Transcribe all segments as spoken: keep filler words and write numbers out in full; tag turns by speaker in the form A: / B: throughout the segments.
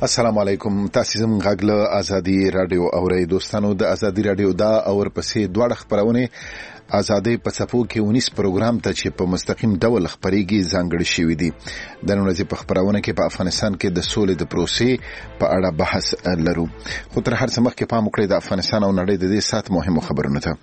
A: السلام علیکم. تاسو زموږ غږ له ازادي رادیو اورئ. دوستانو د ازادي رادیو دا اور پسې دواړه خبرونه ازادي په صفو کې ونیس پروګرام ته چې په مستقیم ډول خبريږي ځانګړي شوې دي. د نن ورځې په خبرونه کې په افغانستان کې د سولې د پروسې په اړه بحث لرو. خو تر هر څه مخکې پام وکړئ د افغانستان او نړۍ د دې سات مهمو خبرونو ته.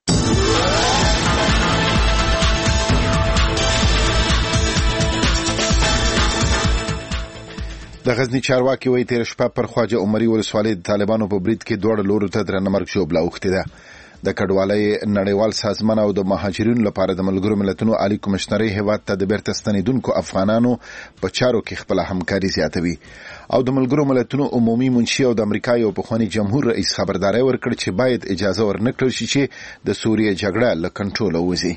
A: د غزنی چارواکي وایي تیر شپه پر خواجه عمري ولسوالۍ د طالبانو په برید کې دوه لورو ته درنه مرګ ژوبله اوښتې ده. د کډوالۍ نړیوال سازمان او د مهاجرینو لپاره د ملګرو ملتونو عالی کمشنري هیواد ته د بیرته ستنېدونکو افغانانو په چارو کې خپل همکاري زیاتوي او د ملګرو ملتونو عمومي منشي او د امریکا یو پخوانی جمهور رئیس خبرداري ورکړ چې باید اجازه ورنکړل شي چې د سوریې جګړه له کنټروله وځي.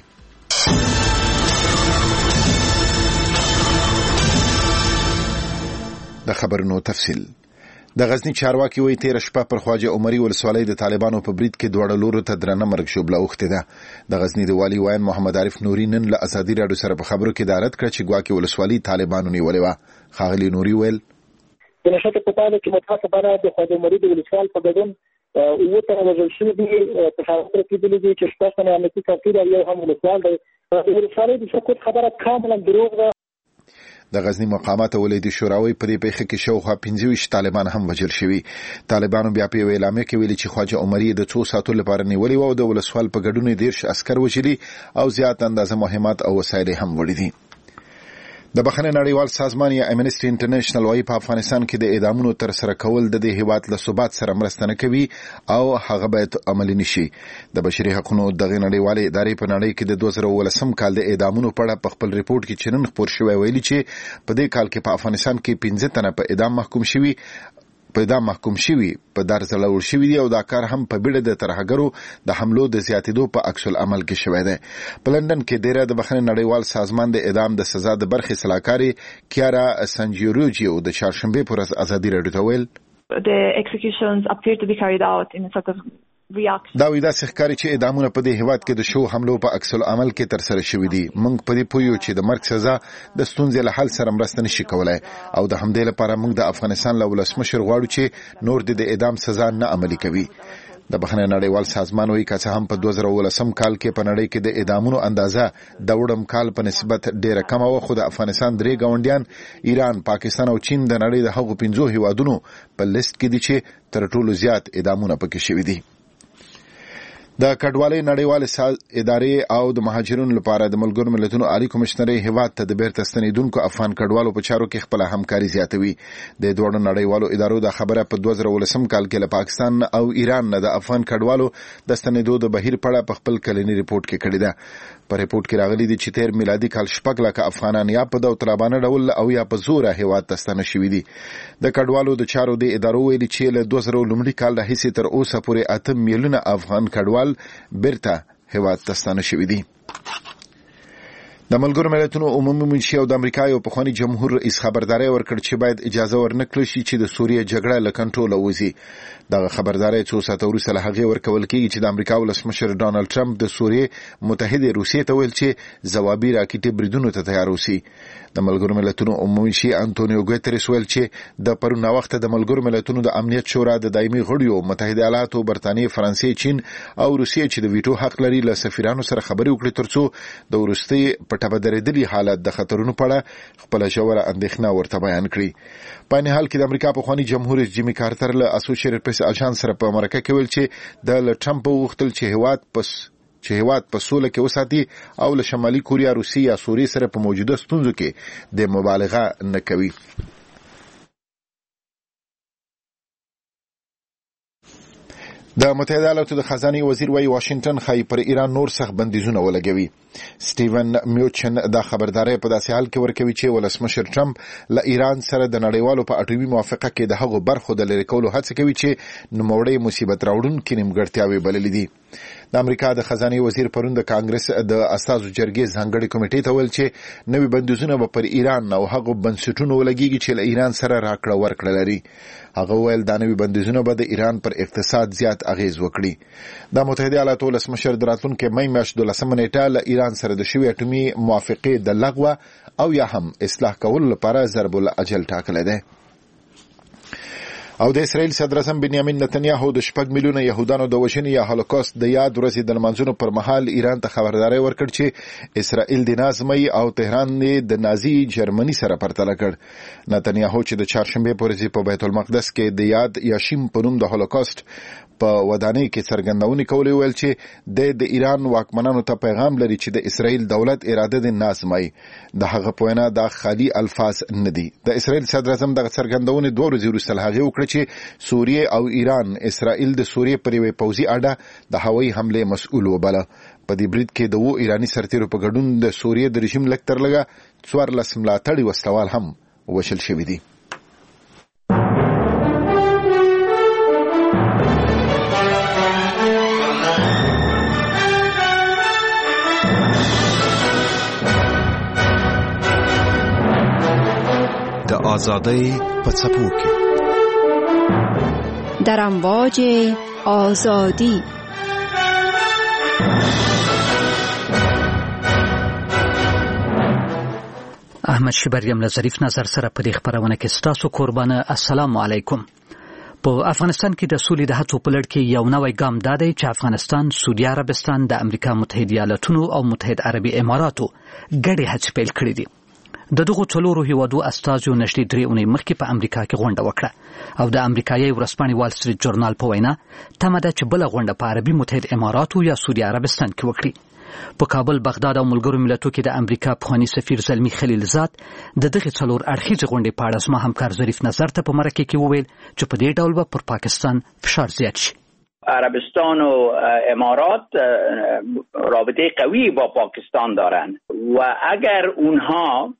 A: د خبرونو تفصیل. د غزنی چارواکي وایي تیر شپه پر خواجه عمري ولسوالۍ د طالبانو په برید کې دوه لورو ته درنه مرګ ژوبله اوښتې ده. د غزنی د والي وایي محمد عارف نوري نن له ازادي رادیو سره په خبرو کې دارت کړ چې ګواکې ولسوالۍ طالبانو نیولې وه. ښاغلي نوري ویل
B: د نشته په پایله کې متاسفانه د خواجه عمري د ولسوال په ګډون اووه تنه وژل شوي دي. په حالت رسېدلي دي چې شپږ تنه امنیتي څوکۍ او یو هم ولسوال دی. د ولسوالۍ د سقوط خبره کاملا دروغ ده.
A: د غزنی مقامات ولایتي شوراوي په دې پیښه کې شاوخوا پنځه ویشت طالبان هم وژل شوي. طالبانو بیا په اعلامیه کې ویلي چې خواجه عمري د څو ساعتو لپاره نیولې و او د ولسوال په ګډون دیرش عسكر وژلي او زیات اندازه مهمات او وسایل هم وړي دي. د بخښنې نړیوال سازمان یا امنسټي انټرنیشنل وايي په افغانستان کې د اعدامونو تر سره کول د دې هیواد له ثبات سره مرسته نه کوي او هغه باید عملي نشي. د بشري حقوقو دغه نړیوالې ادارې په نړۍ کې د دوه زره ولسم کال د اعدامونو په اړه په خپل ریپورت کې چنن خبر شوی ویلي چې په دې کال کې په افغانستان کې پنځه تنه په اعدام محکوم شوي په اعدام محکوم شوي په درجه لوړ شوي دي او دا کار هم په بیړه د ترهګرو د حملو د زیاتېدو په عکس العمل کې شوی دی. په لندن کې ډیره د بخښنې نړیوال سازمان د اعدام د سزا د برخې سلاکاري کیارا سنجیروجی او د چهارشنبه پر ورځ ازادي رادیو ته ویل
C: The executions appear to be carried out in a sort of
A: دا وی دا ښکاري چې اعدامونه په دې هیواد کې د شو حملو په عکس العمل کې تر سره شوي دي. موږ په دې پوهیو چې د مرګ سزا د ستونزې له حل سره مرسته نشي کولای او د همدې لپاره موږ د افغانستان له ولسمشر غواړو چې نور د اعدام سزا نه عملي کوي. د بخښنې نړیوال سازمان وایي که هم په دوه زره ولسم کال کې په نړۍ کې د اعدامونو اندازه د وړم کال په نسبت ډیره کمه و خو د افغانستان درې ګاونډیان ایران، پاکستان او چین د نړۍ د هغو پنځو هیوادونو په لیست کې دي چې تر ټولو زیات اعدامونه پکې شوي دي. د کډوالۍ نړیوال ادارې او د مهاجرینو لپاره د ملګرو ملتونو عالی کمشنري هیواد ته د بیرته ستنېدونکو افغان کډوالو په چارو کې خپل همکاري زیاتوي. د دوه نړیوالو ادارو د خبره په دوه زره ولسم کال کې له پاکستان او ایران نه د افغان کډوالو د ستنېدو د بهیر په اړه په خپل کلنی ریپورت کې کړی ده. په ریپورت کې راغلي دي چې تیر میلادي کال شپږ لکه افغانان یا په داوطلبانه ډول او یا په زور هیواد ته ستنه شوي دي. د کډوالو د چارو د ادارو ویلي چې له دوه زره لومړي کال راهیسې تر اوسه پورې اته میلیونه افغان کډوال بیرته هیواد ته ستانه شوي دي. د ملګرو ملتونو عمومي منشي او د امریکا یو پخوانی جمهور رئیس خبرداري ورکړ چې باید اجازه ورنکړل شي چې د سوریې جګړه له کنټروله وځي. دغه خبرداري څو ساعته وروسته له هغې ورکول کېږي چې د امریکا ولسمشر ډانلډ ټرمپ د سوریې متحدې روسیې ته ویل چې ځوابي راکټي بریدونو ته تیار اوسي. د ملګرو ملتونو عمومي منشي انټونیو ګوتریس ویل چې د پرون وخت د ملګرو ملتونو د امنیت شورا د دایمي غړیو متحده ایالاتو، برتانیې، فرانسې، چین او روسیې چې د ویټو حق لري له سفیرانو سره خبرې وکړي ترڅو د وروستي پټه بدرېدلي حالت د خطرونو په اړه خپله ژوره اندېښنه ورته بیان کړي. په عین حال کې د امریکا پخوانی جمهور رئیس جیمي کارتر له اسوسییټډ پریس اژانس سره په مرکه کې ویل چې د ټرمپ وغوښتل چې هیواد پس چې هیواد په سوله کې وساتي او له شمالي کوریا، روسیې یا سوریې سره په موجوده ستونزو کې د مبالغه نه کوي. د متحده ایالاتو د خزانه وزیر وايي واشنگټن خای پر ایران نور سخت بندیزونه ولګوي. سټیون میوچن دا خبرداري په داسې حال کې ورکوي چې ولسمشر ټرمپ له ایران سره د نړیوالو په اټومي موافقه کې د هغو برخو د لرې کولو هڅه کوي چې نوموړی مصیبت راوړونکې نیمګړتیاوې بللې دي. د امریکا د خزانه وزیر پرون د کانګرس د استازو جرګې ځانګړي کمیټې ته ویل چې نوي بندیزونه به پر ایران او هغو بنسټونو ولګيږي چې له ایران سره راکړه ورکړه لري. هغه ویل دا نوي بندیزونه به د ایران پر اقتصاد زیات اغیز وکړي. د متحده ایالاتو ولسمشر د راتلونکي مې میاشت دولسمه نیټه له ایران سره د شوي اټومي موافقې د لغوه او یا هم اصلاح کولو لپاره ضرب الاجل ټاکلی دی. او د اسرائیل صدر اعظم بنیامین نتنیاهو د شپږ میلیونه يهودانو د وژنې یا هولوکاست د یاد ورځې د لمانځنو پر مهال ایران ته خبرداري ورکړ چې اسرائیل د نازمي او تهران د نازي جرمني سره پرتله کړ. نتنیاهو چې د چهارشنبه په ورځ په بیت المقدس کې د یاد یاشیم په نوم د هولوکاست په ودانۍ کې څرګندونې کولې ویل چې د د ایران واکمنانو ته پیغام لري چې د اسرائیل دولت اراده د نازمي د هغه په وینا د خالي الفاظ نه دي. د اسرائیل صدر اعظم د څرګندونې دوه ورځې وروسته هغه وکړه چې سوریه او ایران اسرائیل د سوریه پر یوې پوځي اډه د هوایي حمله مسؤل وباله. په دې برید کې د وو ایرانی سرتیرو په ګډون د سوریه د رژیم لکتر لګه څوارلس ملاتړي وسلوال هم وشل شوی دي.
D: د آزادۍ په څپو کې
E: در امواج آزادی
F: احمد شبریم له ظریف نظر سره په دې خبرونه کې ستاسو قربانه. السلام علیکم. په افغانستان کې د سولې د هڅو په لړ کې یو نوی ګام دا دی چې افغانستان، سعودي عربستان، د امریکا متحده ایالاتونو او متحد عربي اماراتو ګډې هڅې پیل کړې دي. د دغو څلورو هیوادو استازو نږدې درې اونۍ مخکې په امریکا کې غونډه وکړه او د امریکایي ورځپاڼې وال سټریټ جورنال په وینا تمه ده چې بله غونډه په عربي متحد اماراتو یا سعودي عربستان کې وکړي. په کابل، بغداد او ملګرو ملتونو کې د امریکا پخوانی سفیر زلمی خلیلزاد د دغې څلور اړخیزې غونډې په اړه زما همکار ظریف نظر ته په مرکه کې وویل چې په دې ډول به پر پاکستان فشار زیات شي.
G: عربستان و امارات رابطه قوی با پاکستان دارند و اگر اونها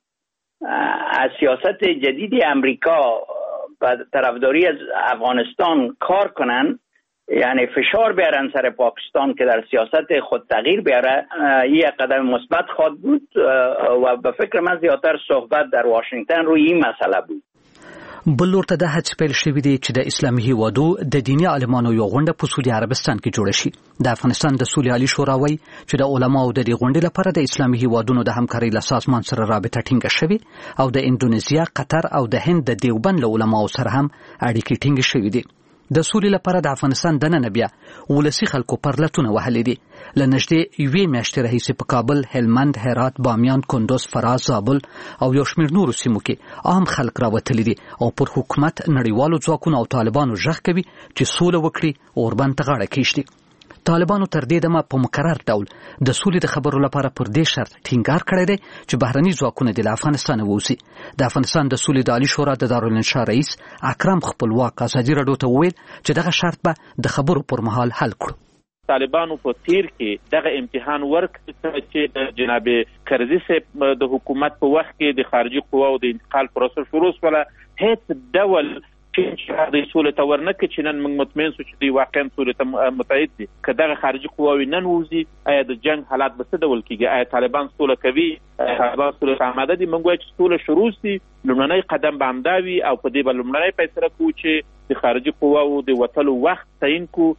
G: از سیاست جدید امریکا و طرفداری از افغانستان کار کنن، یعنی فشار بیارن سر پاکستان که در سیاست خود تغییر بیاره، یک قدم مثبت خواهد بود و به فکر من زیاتر صحبت در واشنگتن روی این مسئله بود.
F: بل لور ته د هڅې پیل شوې دي چې د اسلامي هیوادو د دیني عالمانو یو غونډه په سعودي عربستان کې جوړه شي. د افغانستان د سولې عالي شورا وایي چې د علماو د دې غونډې لپاره د اسلامي هیوادونو د همکارۍ له سازمان سره رابطه ټینګه شوې او د اندونیزیا، قطر او د هند د دیوبند له علماو سره هم اړیکې ټینګې شوې دي. د سولې لپاره د افغانستان دننه بیا ولسی خلکو پرلتونه وهلې دي. له نږدې یوې میاشتې راهیسې په کابل، هلمند، هرات، بامیان، کندوز، فراز، زابل او یو شمېر نورو سیمو کې عام خلک راوتلي دي او پر حکومت، نړیوالو ځواکونو او طالبانو غږ کوي چې سوله وکړي، اوربند ته غاړه کېږدي. طالبانو تر دې دمه په مقرر ډول د سولې د خبرو لپاره پر دې شرط ټینګار کړی دی چې بهرني ځواکونه د افغانستان ووځي. د افغانستان د سولې د عالي شورا د دارالانشا رئیس اکرم خپلواک ازادي راډیو ته وویل چې دغه شرط به د خبرو پر مهال حل کړو.
H: طالبانو په تیر کې دغه امتحان ورکړ چې د جناب کرزي صاحب د حکومت په وخت کې د خارجي قواو د انتقال پروسه شروع شوه، هیڅ ډول چې د سولې ته ورنکړي چې نن موږ مطمئن شو چې دوی واقعا سولې ته متحد دي. که دغه خارجي قواوې نن ووځي، آیا د جنګ حالات به څه ډول کېږي؟ آیا طالبان سوله کوي؟ آیا طالبان سولې ته آماده دي؟ موږ وایو چې سوله شروع شي، لومړنی قدم به همدا وي او په دې به لومړنی فیصله کوو چې د خارجي قواو د وتلو وخت تعیین کړو.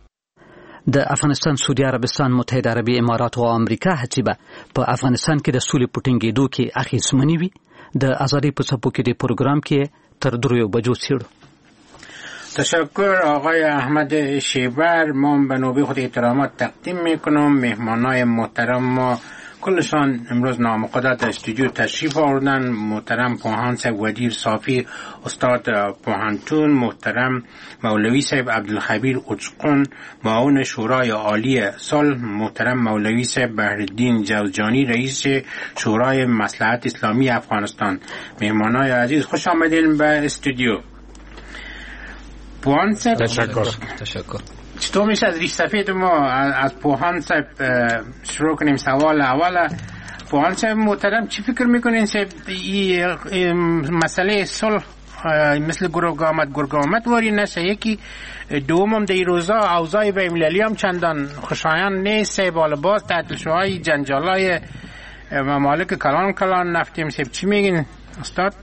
F: د افغانستان، سعودي عربستان، متحد عربي امارات او امریکا هڅې به په افغانستان کې د سولې په ټینګېدو کې اغېزمنې وي. د ازادۍ په څپو کې د پروګرام کې تر دریو بجو څیړو.
I: تشکر آقای احمد شیبر. ما به نوبه خود احترامات تقدیم میکنم. مهمانای محترم ما کلشان امروز نامقدر در استودیو تشریف آوردن. محترم پوهان صاحب ودیر صافی، استاد پوهنتون، محترم مولوی صاحب عبدالخبیر اچقون، معاون شورای عالی صلح، محترم مولوی صاحب بهرالدین جوزجانی، رئیس شورای مصلحت اسلامی افغانستان. مهمانای عزیز خوش آمدین به استودیو. پوهان صاحب
J: تشکر تشکر
I: چطور میشه از ریش سفید ما از پوهان صاحب شروع کنیم؟ سوال اول، پوهان صاحب محترم چی فکر میکنین صاحب این مسئله صلح مثل گرگ آمد گرگ آمد واری نشه؟ یکی دومم در این روزا اوضاع بین‌المللی هم چندان خوشایند نیست صاحب، حالا باز تعطیل‌های جنجالای ممالک کلان کلان نفتیم صاحب، چی میگین استاد؟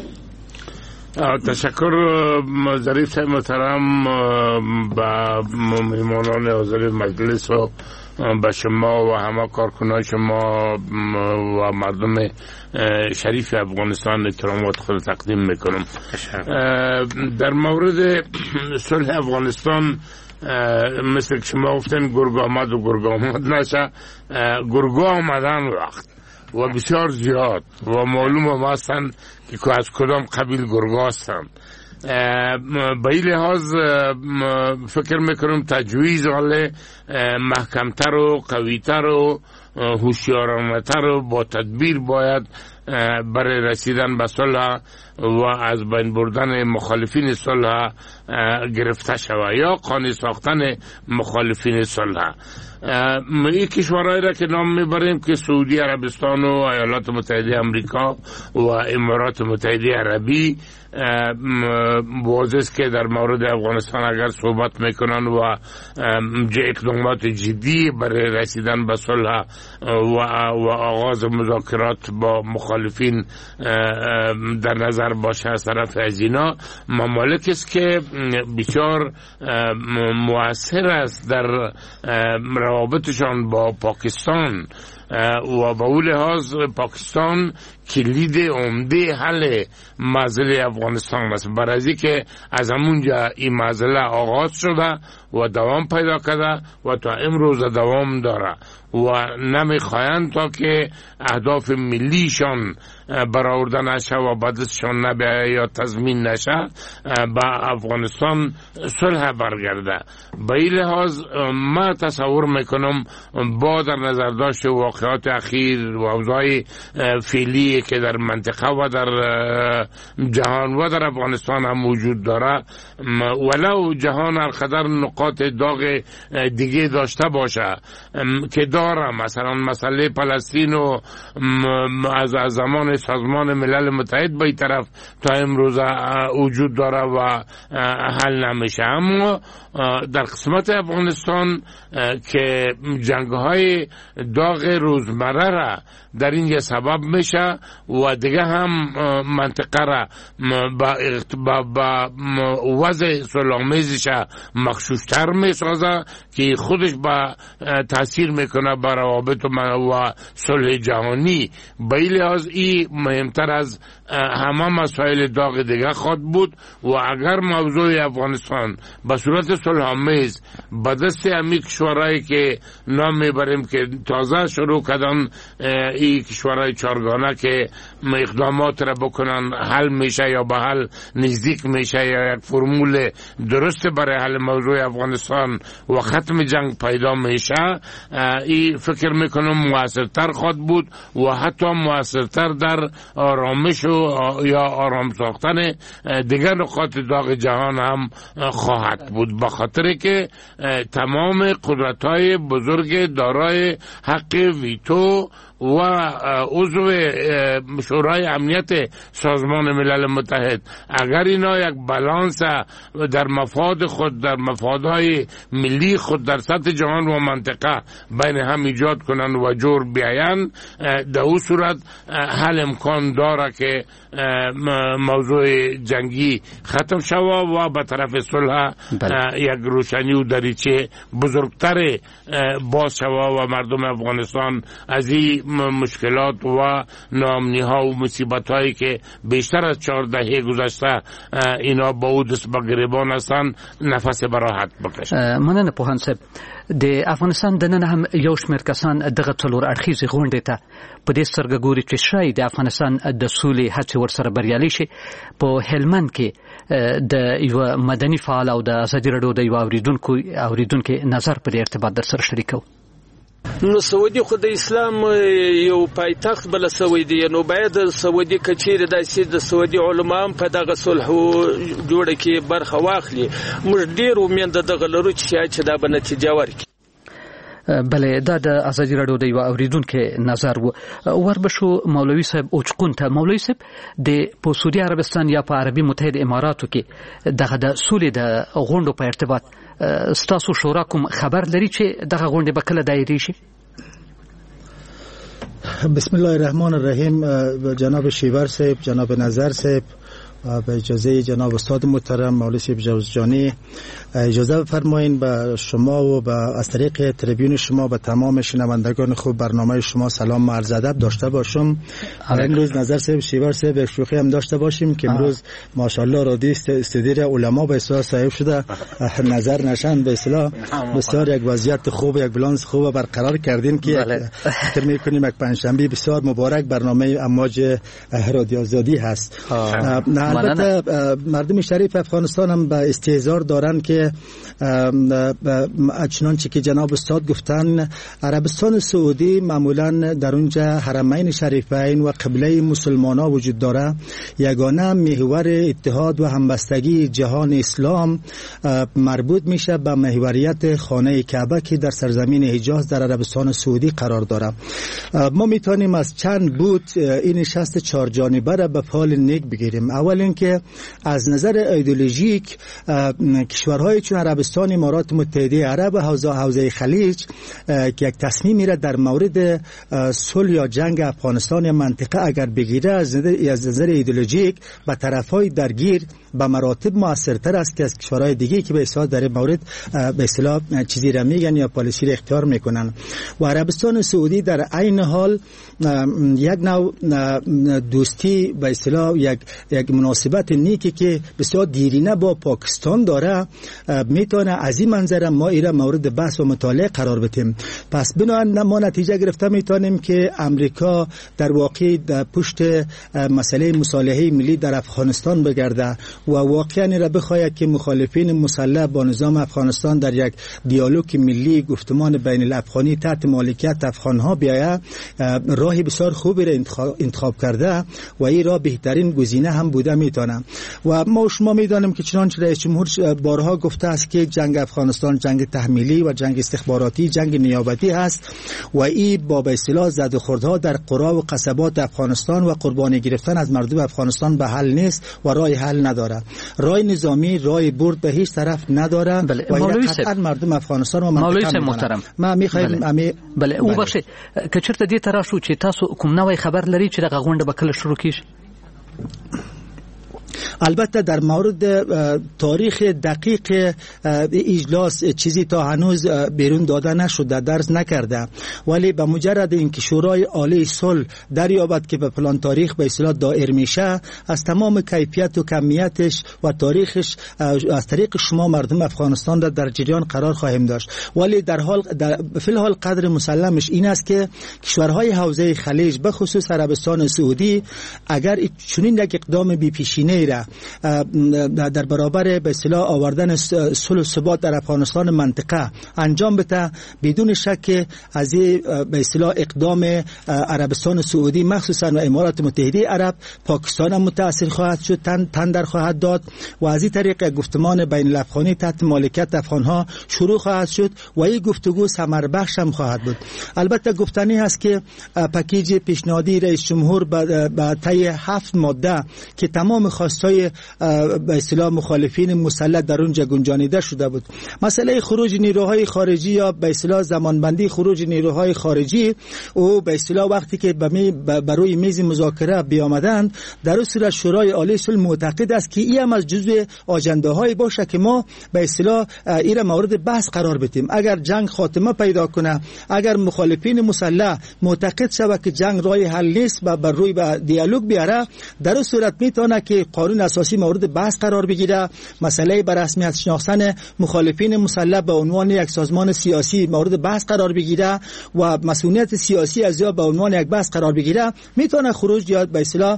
J: تشکر ظریف محترم با مهمانان حاضر مجلس و به شما و همه کارکنان شما و مردم شریف افغانستان احترامات خود تقدیم میکنم. در مورد صلح افغانستان مثل که شما گفتین گرگا آمد و گرگا آمد نشه، گرگا آمدن وقت و بسیار زیاد و معلوم هم هستن که از کدام قبیل گرگا هستن. به این لحاظ فکر میکنم تجویز حال محکمتر و قویتر و هوشیارانه‌تر و با تدبیر باید برای رسیدن به صلح و از بین بردن مخالفین صلح گرفته شود یا قانع ساختن مخالفین صلح. این کشورهایی را که نام میبریم که سعودی عربستان و ایالات متحده امریکا و امارات متحده عربی واضح است که در مورد افغانستان اگر صحبت میکنن و اقدامات جدی برای رسیدن به صلح و آغاز مذاکرات با مخالفین در نظر باشه از طرف از اینا، ممالک است که بسیار مؤثر است در روابطشان با پاکستان و با اون لحاظ پاکستان کلید عمده حل مسئله افغانستان است. برای که از همونجا این مسئله آغاز شده و دوام پیدا کرده و تا امروز دوام داره و نمیخواهند تا که اهداف ملیشان برآورده نشه و بدستشان نبیاید یا تضمین نشه به افغانستان صلح برگرده. به این لحاظ ما تصور میکنم با در نظر داشت واقعات اخیر و اوضاع فعلی که در منطقه و در جهان و در افغانستان هم وجود داره، ولو جهان هرقدر نقاط داغ دیگه داشته باشه که داره، مثلا مسئله فلسطین و از زمان سازمان ملل متحد به این طرف تا امروز وجود داره و حل نمیشه، اما در قسمت افغانستان که جنگ‌های داغ روزمره را در اینجا سبب میشه و دیگه هم منطقه را با وضع صلح‌آمیزش مخشوشتر میسازه که خودش با تاثیر میکنه بر روابط و صلح جهانی. به این لحاظ این مهمتر از همه مسائل داغ دیگه خواهد بود و اگر موضوع افغانستان به صورت صلح‌آمیز به دست همین کشورهایی که نام میبریم که تازه شروع کردن این کشورهای چارگانه که اقدامات را بکنن حل میشه یا به حل نزدیک میشه یا یک فرمول درست برای حل موضوع افغانستان و ختم جنگ پیدا میشه، این فکر میکنم موثرتر خواهد بود و حتی موثرتر در آرامش و یا آرام ساختن دیگر نقاط داغ جهان هم خواهد بود، به خاطر که تمام قدرت‌های بزرگ دارای حق ویتو و عضو شورای امنیت سازمان ملل متحد اگر اینا یک بالانس در مفاد خود در مفادهای ملی خود در سطح جهان و منطقه بین هم ایجاد کنند و جور بیاین، در اون صورت حل امکان داره که موضوع جنگی ختم شود و به طرف صلح یک روشنی و دریچه بزرگتر باز شود و مردم افغانستان از این مشکلات و ناامنی ها و مصیبت هایی که بیشتر از چهار دهه گذشته اینا با او دست به گریبان هستند نفس براحت بکشند.
F: مننه پوهان صاحب. د افغانستان د نن هم یو شمېر کسان دغه څلور اړخیزې غونډې ته په دې سترګه ګوري چې ښایي د افغانستان د سولې هڅې ورسره بریالۍ شي. په هلمند کې د یو مدني فعال او د ازادي راډیو د یو اوریدونکو اوریدونکو نظر په دې ارتباط در سره شریکو.
K: نو سعودي خو د اسلام یو پایتخت بل سعودي، نو باید سعودي کچیر د سید د سعودي علما په دغه صلح جوړه کې برخه واخلي. موږ ډیر امید دغه لرو چې دا به نتیجه ورکړي.
F: بله دا د ازادي راډیو د یو اوریدونکو نظر و. وربشو مولوي صاحب اوچقون ته مولوي صاحب د په سعودي عربستان یا په عربي متحده اماراتو کې دغه د سولې د غونډو په ارتباط ستاسو شورا کوم خبر لري چې دغه غونډه به کله دایري شي؟
L: بسم الله الرحمن الرحیم. جناب شیبر صاحب، جناب نظر صاحب به اجازه جناب استاد محترم مولوی سیب جوزجانی اجازه بفرمایید به شما و به از طریق تریبیون شما به تمام شنوندگان خوب برنامه شما سلام و عرض ادب داشته باشم. امروز نظر صاحب شیبر صاحب یک شوخی هم داشته باشیم که امروز ماشاءالله رادیو استدیر علما به اصطلاح صاحب شده، نظر نشن به اصطلاح بسیار یک وضعیت خوب، یک بالانس خوب برقرار کردین که فکر می‌کنیم یک پنجشنبه بسیار مبارک برنامه امواج رادیو آزادی هست. البته مردم شریف افغانستان هم به استحضار دارن که چنانچه که جناب استاد گفتن عربستان سعودی معمولا در اونجا حرمین شریفین و قبله مسلمان‌ها وجود داره، یگانه محور اتحاد و همبستگی جهان اسلام مربوط میشه به محوریت خانه کعبه که در سرزمین حجاز در عربستان سعودی قرار داره. ما میتونیم از چند بود این نشست چهار جانبه را به فال نیک بگیریم. اول اینکه از نظر ایدئولوژیک کشورهای چون عربستان، امارات متحده عرب و حوزه حوزه خلیج که یک تصمیمی را در مورد صلح یا جنگ افغانستان یا منطقه اگر بگیره از نظر ایدئولوژیک به طرفهای درگیر به مراتب موثرتر است که از کشورهای دیگه که به اصطلاح در مورد به اصطلاح چیزی را میگن یا پالیسی را اختیار میکنن. و عربستان سعودی در عین حال یک نوع دوستی به اصطلاح یک یک مناسبت نیکی که بسیار دیرینه با پاکستان داره، میتونه از این منظر ما ایرا مورد بحث و مطالعه قرار بدیم. پس بنابراین ما نتیجه گرفته میتونیم که امریکا در واقع در پشت مسئله مصالحه ملی در افغانستان بگرده و واقعا را بخواهد که مخالفین مسلح با نظام افغانستان در یک دیالوگ ملی گفتمان بین الافغانی تحت مالکیت افغانها بیاید، راهی بسیار خوبی را انتخاب کرده و این راه بهترین گزینه هم بوده میتونه. و ما شما میدانیم که چنانچه رئیس جمهور بارها گفته است که جنگ افغانستان جنگ تحمیلی و جنگ استخباراتی، جنگ نیابتی هست و این با به اصطلاح زد و خوردها در قرا و قصبات افغانستان و قربانی گرفتن از مردم افغانستان به حل نیست و راه حل نداره. راه نظامی راه برد به هیچ طرف نداره.
F: بله.
L: و قطعا مردم افغانستان و منطقه محترم ما میخوایم
F: بله, بله. او بخشه که چرته دې تر شو چې تاسو کوم نوې خبر لري چې دغه غونډه به کله شروع کیږي؟
L: البته در مورد تاریخ دقیق اجلاس چیزی تا هنوز بیرون داده نشده، درز نکرده، ولی به مجرد اینکه شورای عالی صلح دریابد که به پلان تاریخ به اصطلاح دایر میشه، از تمام کیفیت و کمیتش و تاریخش از طریق شما مردم افغانستان را در جریان قرار خواهیم داشت. ولی در حال در فی الحال قدر مسلمش این است که کشورهای حوزه خلیج به خصوص عربستان سعودی اگر چنین یک اقدام بی پیشینه را در برابر به اصطلاح آوردن صلح و ثبات در افغانستان منطقه انجام بده، بدون شک از به اصطلاح اقدام عربستان سعودی مخصوصا و امارات متحده عرب پاکستان هم متاثر خواهد شد، تندر خواهد داد و از این طریق گفتمان بین الافغانی تحت مالکیت افغانها شروع خواهد شد و این گفتگو ثمر بخش هم خواهد بود. البته گفتنی هست که پکیج پیشنهادی رئیس جمهور با طی هفت ماده که تمام خواستای به اصطلاح مخالفین مسلح در اونجا گنجانیده شده بود. مسئله خروج نیروهای خارجی یا به اصطلاح زمانبندی خروج نیروهای خارجی او به اصطلاح وقتی که بر روی میز مذاکره بیامدند، در اون صورت شورای عالی صلح معتقد است که این هم از جزء آجنده‌های باشه که ما به اصطلاح این را مورد بحث قرار بدیم. اگر جنگ خاتمه پیدا کنه، اگر مخالفین مسلح معتقد شود که جنگ راه حل نیست و بر روی به دیالوگ بیاره، در اون صورت میتونه که قانون اساسی مورد بحث قرار بگیره، مسئله بر رسمیت شناختن مخالفین مسلح به عنوان یک سازمان سیاسی مورد بحث قرار بگیره و مسئولیت سیاسی از یا به عنوان یک بحث قرار بگیره، میتونه خروج یا به اصطلاح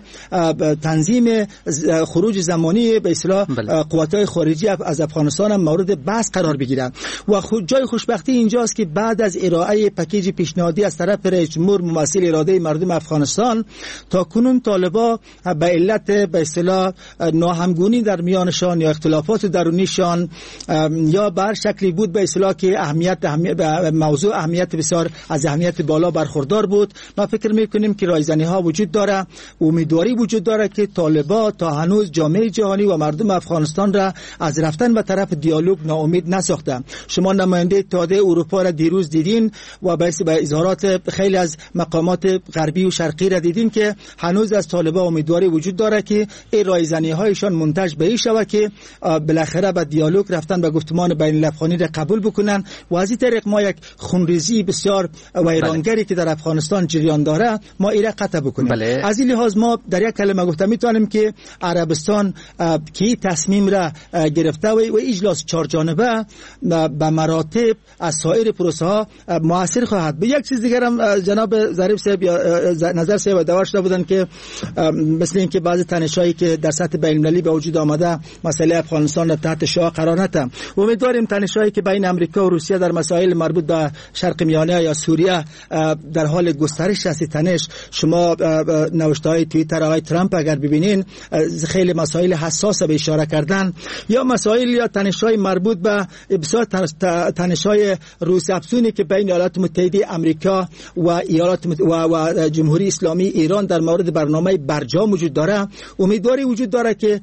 L: تنظیم خروج زمانی به اصطلاح قوات‌های خارجی از افغانستان هم مورد بحث قرار بگیره. و جای خوشبختی اینجاست که بعد از ارائه پکیج پیشنهادی از طرف رئیس جمهور ممثل اراده مردم افغانستان، تا کنون طالبا به علت به اصطلاح ناهمگونی در میانشان یا اختلافات درونیشان یا بر شکلی بود به اصطلاح که اهمیت, اهمیت موضوع اهمیت بسیار از اهمیت بالا برخوردار بود، ما فکر میکنیم که رایزنی ها وجود داره، امیدواری وجود داره که طالبا تا هنوز جامعه جهانی و مردم افغانستان را از رفتن به طرف دیالوگ ناامید نساخته. شما نماینده اتحادیه اروپا را دیروز دیدین و به اظهارات خیلی از مقامات غربی و شرقی را دیدین که هنوز از طالبا امیدواری وجود داره که این رایزنی بیانیه هایشان منتج به این شود که بالاخره به دیالوگ رفتن به گفتمان بین الافغانی را قبول بکنن و از این طریق ما یک خونریزی بسیار ویرانگری بله. که در افغانستان جریان داره ما ایره قطع بکنیم. بله. از این لحاظ ما در یک کلمه گفتم میتونیم که عربستان که تصمیم را گرفته و اجلاس چهار جانبه به مراتب از سایر پروسه ها موثر خواهد. به یک چیز دیگر هم جناب ظریف صاحب یا نظر صاحب دعوا شده بودن که مثل اینکه بعضی تنشایی که در سطح بین المللی به وجود آمده مسئله افغانستان را تحت شعاع قرار نده. امیدواریم تنشایی که بین امریکا و روسیه در مسائل مربوط به شرق میانه یا سوریه در حال گسترش است. تنش شما نوشته‌های توییتر آقای ترامپ اگر ببینین خیلی مسائل حساس به اشاره کردن یا مسائل یا تنش‌های مربوط به بسیار تنش‌های روس افزونی که بین ایالات متحده آمریکا و ایالات مت... و, و جمهوری اسلامی ایران در مورد برنامه برجام وجود داره. امیدواری وجود داره که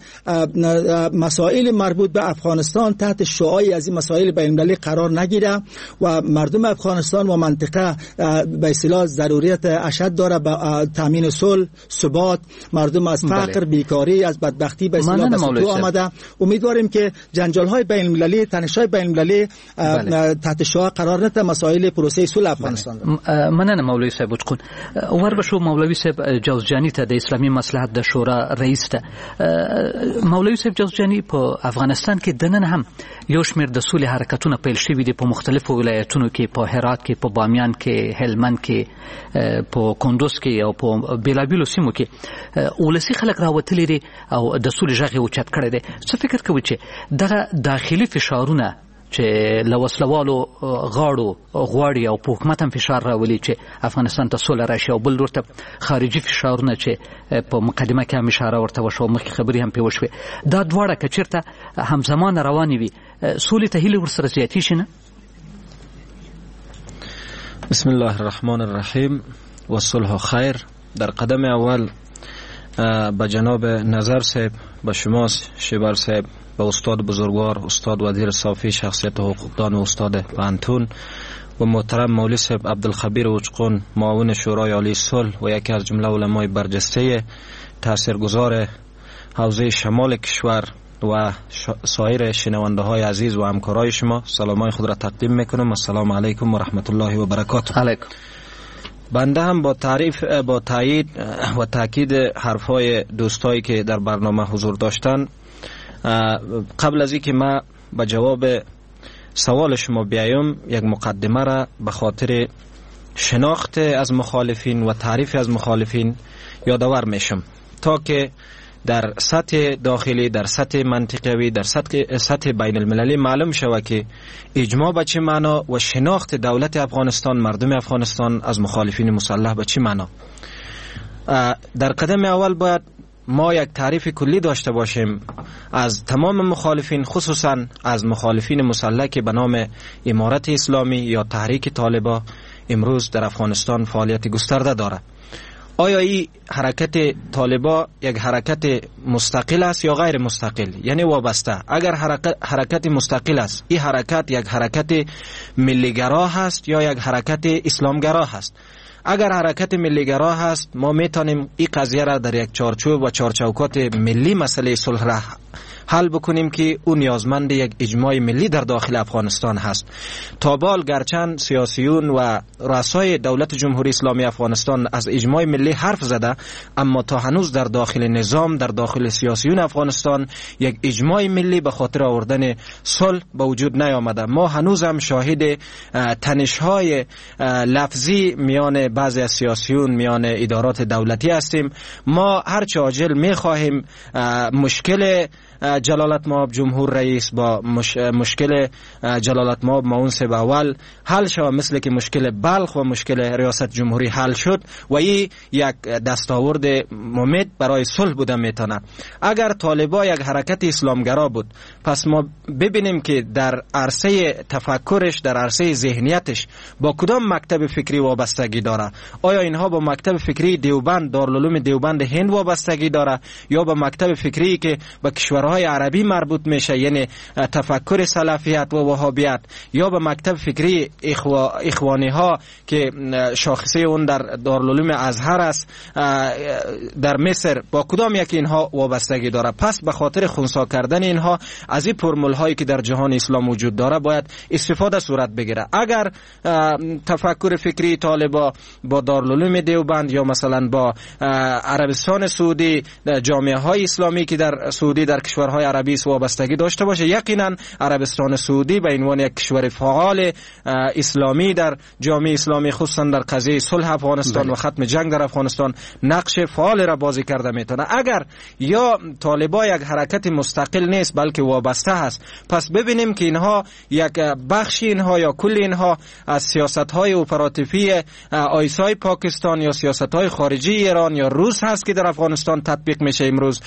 L: مسائل مربوط به افغانستان تحت شعاع از این مسائل بین المللی قرار نگیره و مردم افغانستان و منطقه به اصطلاح ضروریت اشد داره به تامین صلح، ثبات، مردم از فقر، بله. بیکاری، از بدبختی به اصطلاح به سطوح آمده. امیدواریم که جنجال‌های بین المللی، تنش‌های بین المللی بله. تحت شعاع قرار نده مسائل پروسه صلح افغانستان.
F: مننه مولوی صاحب وچکون ور بشو مولوی صاحب جوزجانی ته د اسلامي مصلحت د شورا رئیس ته مولوی صاحب جوزجانی په افغانستان کې دنن هم یو شمېر د سولې حرکتونه پیل شوي دي په مختلفو ولایتونو کې، په هرات کې، په بامیان کې، هلمند کې، په کندوز کې او په بیلابیلو سیمو کې ولسی خلک راوتلي دي او د سولې غږ یې اوچت کړی دی. څه فکر کوئ چې دغه داخلي فشارونه چې لوسلوالو غاړو غواړي او په حکومت هم فشار راولي چې افغانستان ته سوله راشي او بل ورته خارجي فشارونه چې په مقدمه کې هم اشاره ورته وشو، مخکې خبرې هم پې وشوې، دا دواړه که چېرته همزمانه روانې وي سولې ته هیلې ورسره زیاتې شي نه؟
M: بسم الله الرحمن الرحیم و صلح خیر. در قدم اول به جناب نظر صاحب، به شما شیبر صاحب، به استاد بزرگوار استاد وزیر صافی شخصیت حقوقدان و استاد پانتون و محترم مولوی صاحب عبدالخبیر وچقون معاون شورای عالی صلح و یکی از جمله علمای برجسته تاثیرگذار حوزه شمال کشور و سایر شنونده های عزیز و همکارای شما سلامای خود را تقدیم میکنم. السلام علیکم و رحمت الله و برکاته.
F: علیکم.
M: بنده هم با تعریف با تایید و تاکید حرفای دوستایی که در برنامه حضور داشتن، قبل از اینکه ما به جواب سوال شما بیایم یک مقدمه را به خاطر شناخت از مخالفین و تعریف از مخالفین یادآور میشم تا که در سطح داخلی، در سطح منطقوی، در سطح سطح بین المللی معلوم شود که اجماع به چه معنا و شناخت دولت افغانستان، مردم افغانستان از مخالفین مسلح به چه معنا. در قدم اول باید ما یک تعریف کلی داشته باشیم از تمام مخالفین، خصوصا از مخالفین مسلح که به نام امارت اسلامی یا تحریک طالبان امروز در افغانستان فعالیت گسترده دارد. آیا این حرکت طالبان یک حرکت مستقل است یا غیر مستقل، یعنی وابسته؟ اگر حرکت, حرکت مستقل است، این حرکت یک حرکت ملیگرا هست یا یک حرکت اسلامگرا هست؟ اگر حرکت ملیگرا هست ما میتونیم این قضیه را در یک چارچوب و چارچوکات ملی مسئله صلح را حل بکنیم که اون نیازمند یک اجماع ملی در داخل افغانستان هست. تا بال گرچند سیاسیون و رؤسای دولت جمهوری اسلامی افغانستان از اجماع ملی حرف زده، اما تا هنوز در داخل نظام، در داخل سیاسیون افغانستان یک اجماع ملی به خاطر آوردن صلح به وجود نیامده. ما هنوز هم شاهد تنش‌های لفظی میان بعضی از سیاسیون، میان ادارات دولتی هستیم. ما هر چه عاجل می‌خواهیم مشکل جلالت مآب جمهور رئیس با مش... مشکل جلالت مآب منصب اول حل شد، مثل که مشکل بلخ و مشکل ریاست جمهوری حل شد و این یک دستاورد ممید برای صلح بوده میتونه. اگر طالبان یک حرکت اسلامگرا بود، پس ما ببینیم که در عرصه تفکرش، در عرصه ذهنیتش با کدام مکتب فکری وابستگی داره؟ آیا اینها با مکتب فکری دیوبند، دارالعلوم دیوبند هند وابستگی داره یا با مکتب فکری که با کشورهای کشورهای عربی مربوط میشه، یعنی تفکر سلفیت و وهابیت، یا به مکتب فکری اخوا... اخوانی ها که شاخصه اون در دارالعلوم ازهر است در مصر، با کدام یک اینها وابستگی داره؟ پس به خاطر خنثی کردن اینها از این فرمول هایی که در جهان اسلام وجود داره باید استفاده صورت بگیره. اگر تفکر فکری طالبا با دارالعلوم دیوبند یا مثلا با عربستان سعودی، جامعه های اسلامی که در سعودی در کشورهای عربی وابستگی داشته باشه، یقینا عربستان سعودی به عنوان یک کشور فعال اسلامی در جامعه اسلامی، خصوصا در قضیه صلح افغانستان بله. و ختم جنگ در افغانستان نقش فعال را بازی کرده میتونه. اگر یا طالبا یک حرکت مستقل نیست بلکه وابسته هست، پس ببینیم که اینها یک بخش اینها یا کل اینها از سیاست های اپراتیفی آیسای پاکستان یا سیاست های خارجی ایران یا روس هست که در افغانستان تطبیق میشه امروز.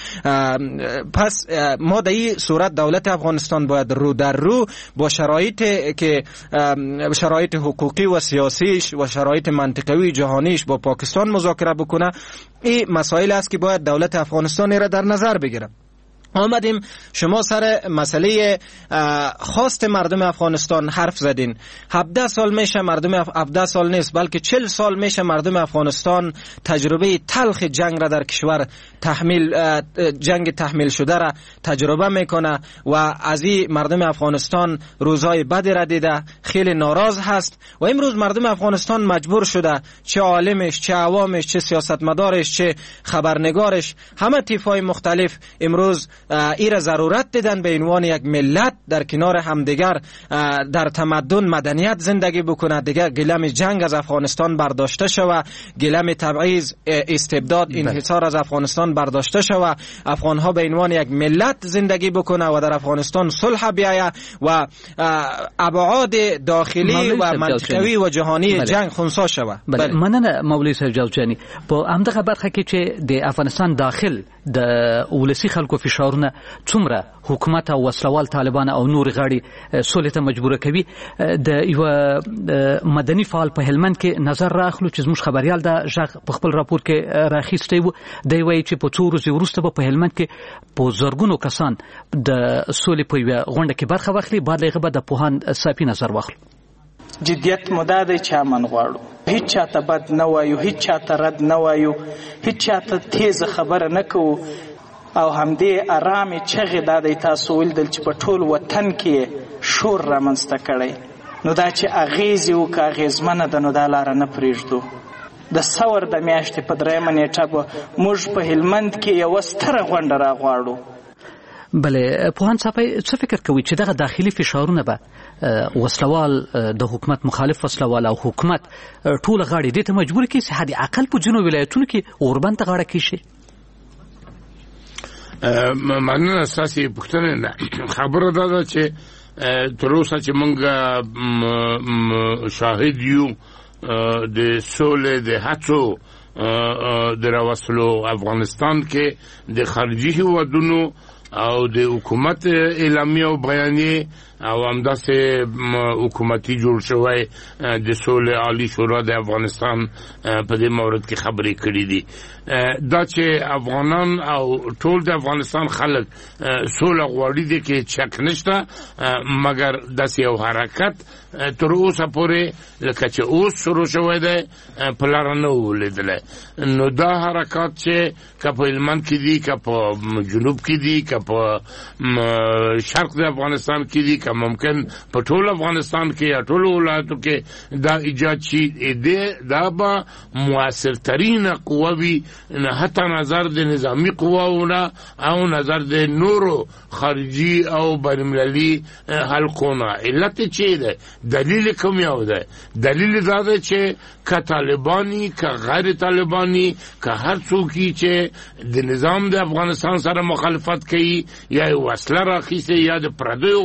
M: پس ما در این صورت دولت افغانستان باید رو در رو با شرایط که شرایط حقوقی و سیاسیش و شرایط منطقوی جهانیش با پاکستان مذاکره بکنه. این مسائل است که باید دولت افغانستان را در نظر بگیره. آمدیم شما سر مسئله خواست مردم افغانستان حرف زدین. هفده سال میشه مردم اف... هفده سال نیست بلکه چهل سال میشه مردم افغانستان تجربه تلخ جنگ را در کشور تحمیل جنگ تحمیل شده را تجربه میکنه و از این مردم افغانستان روزهای بدی را دیده، خیلی ناراض هست و امروز مردم افغانستان مجبور شده، چه عالمش، چه عوامش، چه سیاستمدارش، چه خبرنگارش، همه طیف‌های مختلف امروز ایره ضرورت دیدن به عنوان یک ملت در کنار همدیگر در تمدن مدنیت زندگی بکنه. دیگر گلم جنگ از افغانستان برداشته شوه، گلم تبعیض، استبداد، انحصار از افغانستان برداشته شوه، افغان ها به عنوان یک ملت زندگی بکنه و در افغانستان صلح بیاید و ابعاد داخلی و منطقوی و جهانی بله. جنگ خنثی شوه.
F: بله. بله. مننه مولوی صاحب جوزجانی. په همدغه برخه کې چې د افغانستان داخل د ولسی خلکو فشارونه څومره حکومت او وسلوال طالبان او نور غړي سولې ته مجبور کوي، د یو مدني فعال په هلمند کې نظر راخلو چې زموږ خبريال د ژغ په خپل راپور کې راخیستی وو، دی وایي چې په څو ورځې وروسته به په هلمند کې په زرګونو کسان د سولې په یوه غونډه کې برخه واخلي، بعد هغه به د پوهان صافي نظر واخلو.
N: جدیت مدا دی چې امن غواړو، هیڅ چاته بد نه وایو، هیڅ چاته رد نه وایو، هیڅ چاته تیز خبره نه کوو او همدې آرامې چغې دا دی تاسو ولیدل چې په ټول وطن کې شور رامنځته کړی، نو دا چې اغیزې وکړه اغیزمنه ده، نو دا لاره نه پرېږدو. د ثور د میاشتې په درېیمه نیټه به موږ په هلمند کې یوه ستره غونډه راغواړو.
F: بله پوهان صاحب څه فکر کوي چې دغه داخلي فشارونه به وسلوال د حکومت مخالف وسلوال او حکومت ټول غاړي دې ته مجبور کړي چې حد اقل په جنوب ولایتونو کې اوربند ته غاړه کیشي؟
J: مننه اساسي پښتنه نه خبره دا ده چې تر اوسه چې موږ شاهد یو د سولې د هڅو د راوستلو افغانستان کې د خارجي هیوادونو او د حکومت اعلامیه او بیانیه او همداسې حکومتي جوړ شوی د سولې عالی شورا د افغانستان په دې مورد کې خبرې کړې دي. دا چې افغانان او ټول د افغانستان خلک سوله غواړي دي کې شک نشته، مګر داسې یو حرکت تر اوسه پورې لکه چې اوس شروع شوی دی په لاره نه و لیدلی. نو دا حرکات چې که په هلمند کې دي، که په جنوب کې دي، که په شرق د افغانستان کې دي، که ممکن په ټول افغانستان کې یا ټول ولایتو کې دا ایجاد شي، دا به مؤثرترین قوه وي، حتی نظر د نظامی قواونه او نظر د نورو خارجي او بین‌المللي حلقونه. علت چی ده؟ دلیل کوم یو ده؟ دلیل دا ده چې که طالبانی که غیر طالبانی که هر څوکي چې د نظام د افغانستان سره مخالفت کوي یا وسله راخیسي یا د پردیو وسلې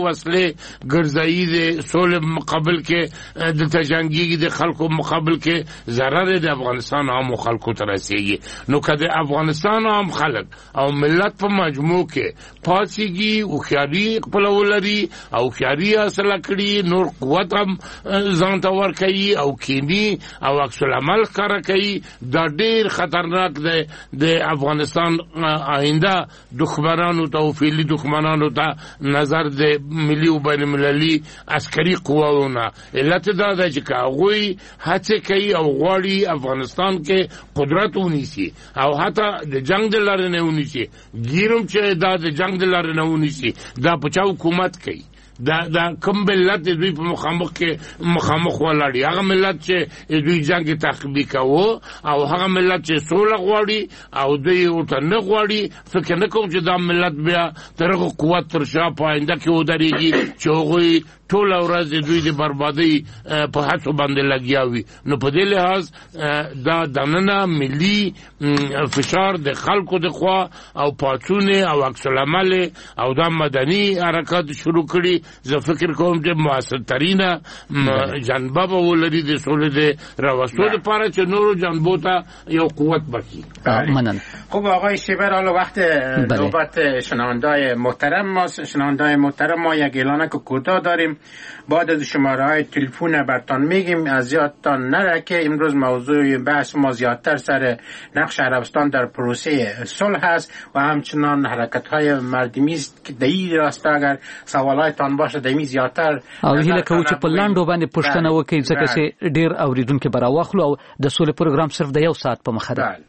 J: ګرځایي د سولې مقابل کې د تجنګي د خلکو مقابل کې ضرر د افغانستان عام خلکو ته رسیږي. نو کله افغانستان عام خلک او ملت په مجموع کې پاسيږي او خیاري خپل ولري او خیاري اصله کړي نور قوت هم ځان ته ور کوي او کینی او عکس العمل کار کوي. دا ډیر خطرناک دی د افغانستان آینده دښمنانو ته او فعلي دښمنانو ته نظر د ملي او بین المللي عسکري قواونه. علت دا ده چې هغوی هڅه کوي او غواړي افغانستان کې قدرت ونیسي او حتی د جنگ د لارې نه ونیسي. ګیرم چې دا د جنگ د لارې نه ونیسي دا په چا حکومت کوي. دا دا کوم ملت دوی په مخامخ کې مخامخ ولاړی هغه ملت چې دوی جنگ تعقیب کوي او هغه ملت چې سوله غواړي او دوی ورته نه غواړي. فکر نه کوم چې دا ملت بیا ترغه قوت تر شا پاینده کې ودرېږي چې هغوی ټول ورځ دوی د بربادي په هڅو باندې لګیا وي. نو په دې لحاظ دا دننه ملي فشار د خلکو د خوا او پاتونه او عکس العمل او د مدني حرکت شروع کړي. زه فکر کوم چې موثر ترینه جنبه به ولري د سولې د راوستو لپاره چې نورو جنبو ته یو قوت بخښي.
F: مننه.
I: خب آقای شیبر، حالا وقت نوبت شنوندای محترم ما شنوندای محترم ما یک اعلان کوتاه داریم. بعد از شماره های تلفن برتان میگیم از یادتان نره که امروز موضوع بحث ما زیادتر سر نقش عربستان در پروسه صلح است و همچنان حرکت های مردمی است که دایی راسته اگر سوالایتان باشه دمی زیادتر
F: او هیله کوو چې په لاندو باندې پوښتنه وکړي ځکه چې ډیر اوریدونکو به راواخلو او د سولې پروګرام صرف د یو ساعت په مخه ده.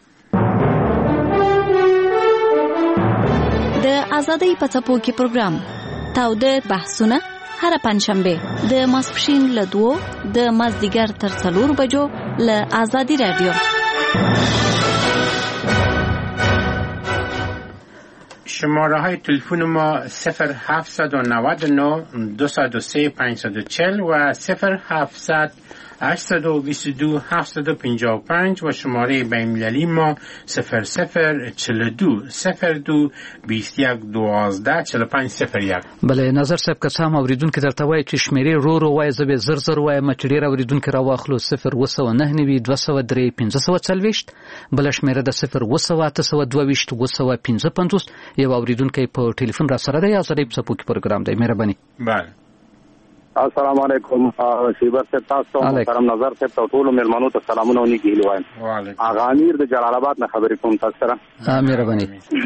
O: د ازادۍ په څپو کې پروګرام تاوده بحثونه هر پنځشنبه د ماسپښین له دوه د مازدیګر تر څلور بجو له ازادي رادیو.
I: شماره های تلفن ما صفر هفتصد و نود و نه دویست و سه پانصد و چهل و صفر هفتصد هشتصد و بیست و دو هفتصد و پنجاه و پنج و شماره بین‌المللی ما صفر صفر چهل و دو صفر دو بیست و یک دوازده چهل و پنج صفر یک.
F: بله نظر صاحب که سم اوریدونکو درته وایي چې شمیرې رو رو وایي زه به زر زر وایم چې ډېر اوریدونکو راواخلو صفر اوه سوه نهه نوي دوه سوه درې پنځه سوه څلوېښت بله شمیره د صفر اوه سوه اته سوه دوه ویشت اوه سوه پنځه پنځوس یو اوریدونکی په ټلیفون را سره دی. ازادۍ په څپو کې پروګرام دی. مهرباني.
I: بله
P: السلام علیکم شیبر صاحب، تاسو محترم نظر صاحب ته ټول مېلمنو ته سلامونه او نیکی هیلې وایم.
I: وعلیکم
P: اغا امیر د جلال آباد نه خبرې کوم تاسو سره.
F: مهرباني.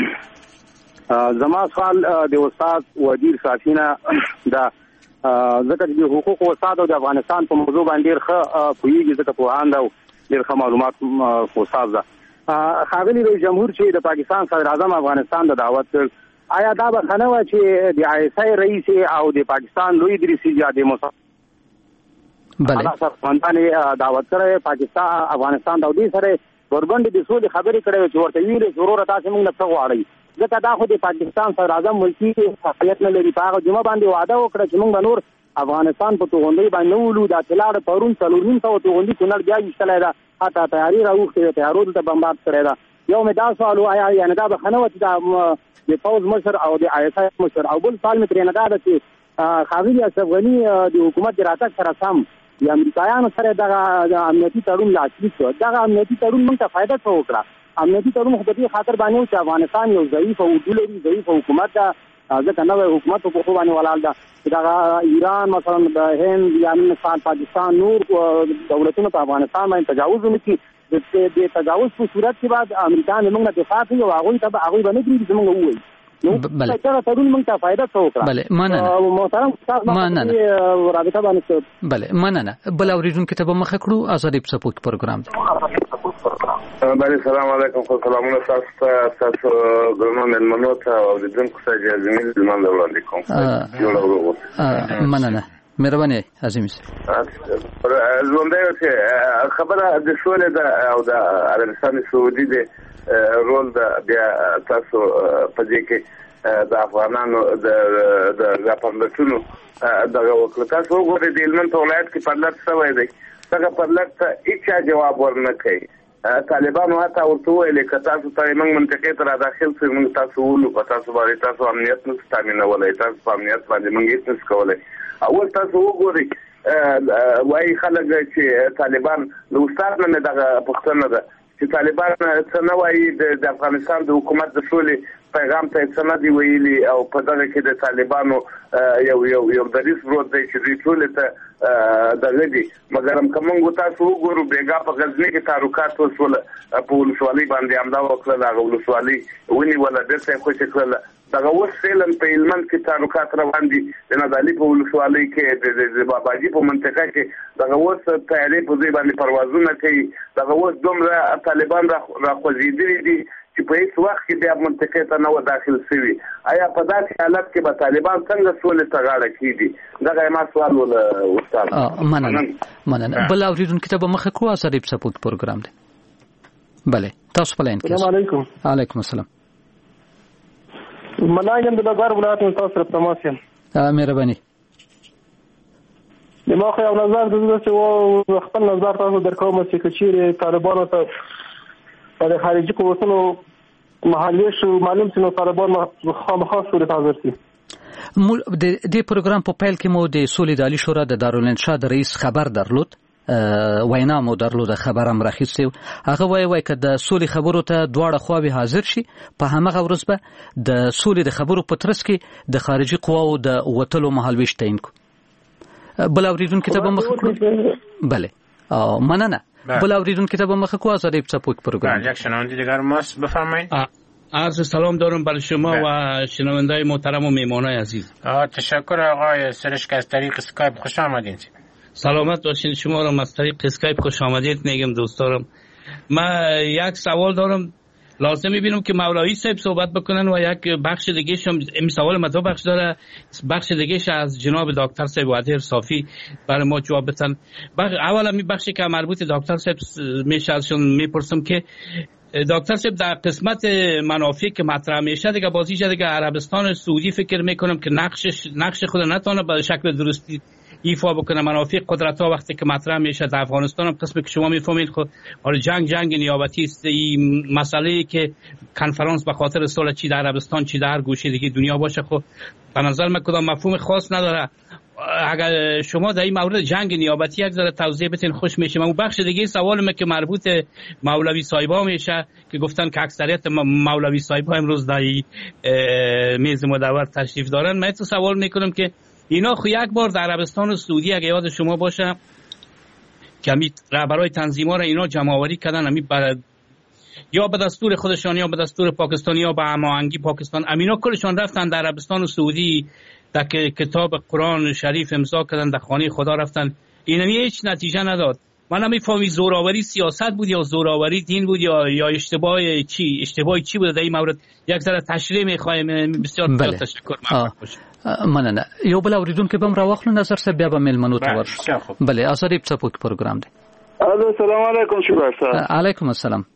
P: زما سوال د استاد وزیر صافینا دا ځکه چې حقوق او استاد د افغانستان په موضوع باندې ډېر ښه پوهیږي ځکه پوهان دا ډېر ښه معلومات استاد ده. ښاغلي رئیس جمهور چې د پاکستان صدر اعظم افغانستان د دعوت کړ، آیا دا به خنه و چې د آی ایس آی رئیس او د پاکستان لوی دریسي یا د مصالح
F: بله
P: سرمندان دعوت کړی پاکستان افغانستان د دې سره وربند د سولې خبرې کړې چې ورته ویل ضرورت تاسو موږ نه څه غواړئ ځکه دا خو د پاکستان صدر اعظم ملکی صلاحیت نه لري. په هغه جمعه باندې وعده وکړه چې موږ به نور افغانستان په توغندۍ باندې نه ولو. دا تلاړ پرون څلور نیم سوه توغندي کونړ بیا ویشتلی ده، حتی تیاري راوښتې ده، تیارو دلته بمبارد کړی ده. یو مې دا سوال و آیا یعنې دا به ښه نه وه چې دا د پوز مشر او د آی ایس آی مشر او بل سوال مې ترې نه دا ده چې ښاغلي اشرف غني د حکومت د راتګ سره سم د امریکایانو سره دغه امنیتي تړون لاسلیک شو. دغه امنیتي تړون موږ ته فایده څه وکړه؟ امنیتي تړون خو د دې خاطر باندې و چې افغانستان یو ضعیف او اردو لري، ضعیف حکومت ده، ځکه نوی حکومت په پښو باندې ولاړ ده. دغه ایران مثلا د هند یا نن پاکستان نور دولتونو په افغانستان باندې تجاوز ونکړي. د تجاوز په صورت کې بعد امریکا موږ نه دفاع کوي او هغوی ته هغوی به نه پرېږدي چې موږ ووایو.
F: بله
P: تړون موږ ته فایده څه وکړه؟
F: بله مننه
P: محترم استاد
F: مننه
P: رابطه باندې
F: بله مننه. بل اوریدونکو ته به مخه کړو. ازادۍ په څپو کې پروګرام دی.
Q: بله سلام علیکم. خو سلامونه تاسو ته، تاسو ګرانو مېلمنو ته او اوریدونکو ته اجازه مې لمانځه وړاندې کوم. جوړه وروغوته
F: مننه. مهرباني عظیم
Q: صاحب. ژوندی چې خبره د سولې ده او د عربستان سعودي د رول ده، بیا تاسو په دې کې د افغانانو د پرلتونو دغه وکړه. تاسو وګورئ د هلمند په ولایت کې پرلت شوی دی، دغه پرلت ته هېچا جواب ورنه کوي. طالبانو هڅه ورته ویلې که تاسو ته موږ منطقې ته را داخل شئ موږ تاسو ولو په تاسو باندې تاسو امنیت نشو تامینولی تاسو په امنیت باندې موږ هېڅ نشو کولی اول تاسو وګورئ وایي خلک چې طالبان له استاد نه مې دغه پوښتنه ده چې طالبان څه نه وایي د افغانستان د حکومت د سولې پیغام ته څه نه دي ویلي او په دغه کې د طالبانو یو یو یو دریځ پروت دی چې دوی ټولې ته دغه دي مګر هم که موږ تاسو وګورو بېګا په غزني کې تحرکات وشول په ولسوالۍ باندې حمله وکړله هغه ولسوالۍ ونیوله بېرته یې خوشې کړله دغه اوس فعلا په هلمند کې تحرکات روان دي د نادعلي په ولسوالۍ کې د باباجي په منطقه کې دغه اوس طیارې په ځای باندې پروازونه کوي دغه اوس دومره طالبان راخوځېدلي دي چې په هیڅ وخت کې بیا منطقې ته نه و داخل شوي آیا په داسې حالت کې به طالبان څنګه سولې ته غاړه کېږدي دغه یې ما سوال وله استاد
F: مننه مننه بل اورېدونکي ته به مخه کړو ازادۍ په څپو کې پروګرام دی بله تاسو په لاین کې
R: السلام علیکم
F: علیکم السلام
R: ملا یم د لوګر ولایت نه تاسو سره تماس یم
F: مهرباني
R: د ما خو یو نظر د زړه چې و خپل نظر تاسو درکوم چې کچېرې طالبانو ته په خارجي قوتونو محلي شو معلوم چې نو طالبان خامخا صورت حاضر دي
F: د دې پروګرام په پیل کې مو د سولې د عالی شورا د دارالانشا د رئیس خبر درلود وینا مو درلوده خبر هم راخیستی هغه وایي وایي که د سولې خبرو ته دواړه خواوې حاضر شي په همغه ورځ به د سولې د خبرو په ترڅ کې د خارجي قواو د وتلو مهالویش تعیین کړو بل اورېدونکي ته به مخه کړو بله مننه بل اورېدونکي ته به مخه کړو ازادۍ په څپو کې پروګرام
I: یک شنونده دیگر ماست بفرمایید
S: عرض سلام دارم برای شما و شنونده‌های محترم و مهمانای عزیز
I: تشکر آقای سرشک از طریق اسکایپ خوش آمدید
S: سلامت باشین شما رو از طریق اسکایپ خوش آمدید میگم دوستانم من یک سوال دارم لازم میبینم که مولوی صاحب صحبت بکنن و یک بخش دیگه شم این سوال مطلب بخش داره بخش دیگه از جناب دکتر صاحب وادر صافی برای ما جواب بدن اولا می بخشی که مربوط دکتر صاحب میشه ازشون میپرسم که دکتر صاحب در قسمت منافع که مطرح میشه دیگه بازی شده دیگه عربستان سعودی فکر میکنم که نقشش نقش خود نتونه به شکل درستی ایفا بکنه منافع قدرت ها وقتی که مطرح میشه در افغانستان هم قسمی که شما میفهمید خود حالا جنگ جنگ نیابتی است این مسئله که کنفرانس به خاطر صلح چی در عربستان چی در گوشه دیگه دنیا باشه خود به نظر من کدام مفهوم خاص نداره اگر شما در این مورد جنگ نیابتی یک ذره توضیح بدین خوش میشه. من بخش دیگه سوالم که مربوط مولوی صاحبا میشه که گفتن که اکثریت مولوی صاحبا امروز در میز مدور تشریف دارن. من تو سوال میکنم که اینا خو یک بار در عربستان و سعودی اگه یاد شما باشه که می رهبرای تنظیم‌ها را اینا جمع‌آوری کردن امی بر یا به دستور خودشان یا به دستور پاکستانی یا به هماهنگی پاکستان امینا کلشان رفتن در عربستان و سعودی در کتاب قرآن شریف امضا کردن در خانه خدا رفتن. این هیچ نتیجه نداد. من نمیفهمم زوراوری سیاست بود یا زوراوری دین بود یا یا اشتباه چی اشتباه چی بود در این مورد یک ذره تشریح می‌خوایم. بسیار بله. تشکر
F: مننه. یو بل اوریدونکو به مرا واخلو نظر سه بیا به ملمنو ته ورشو. بله آزادی په څپو کې پروګرام دی.
T: الو السلام علیکم شکر صاحب.
F: علیکم السلام.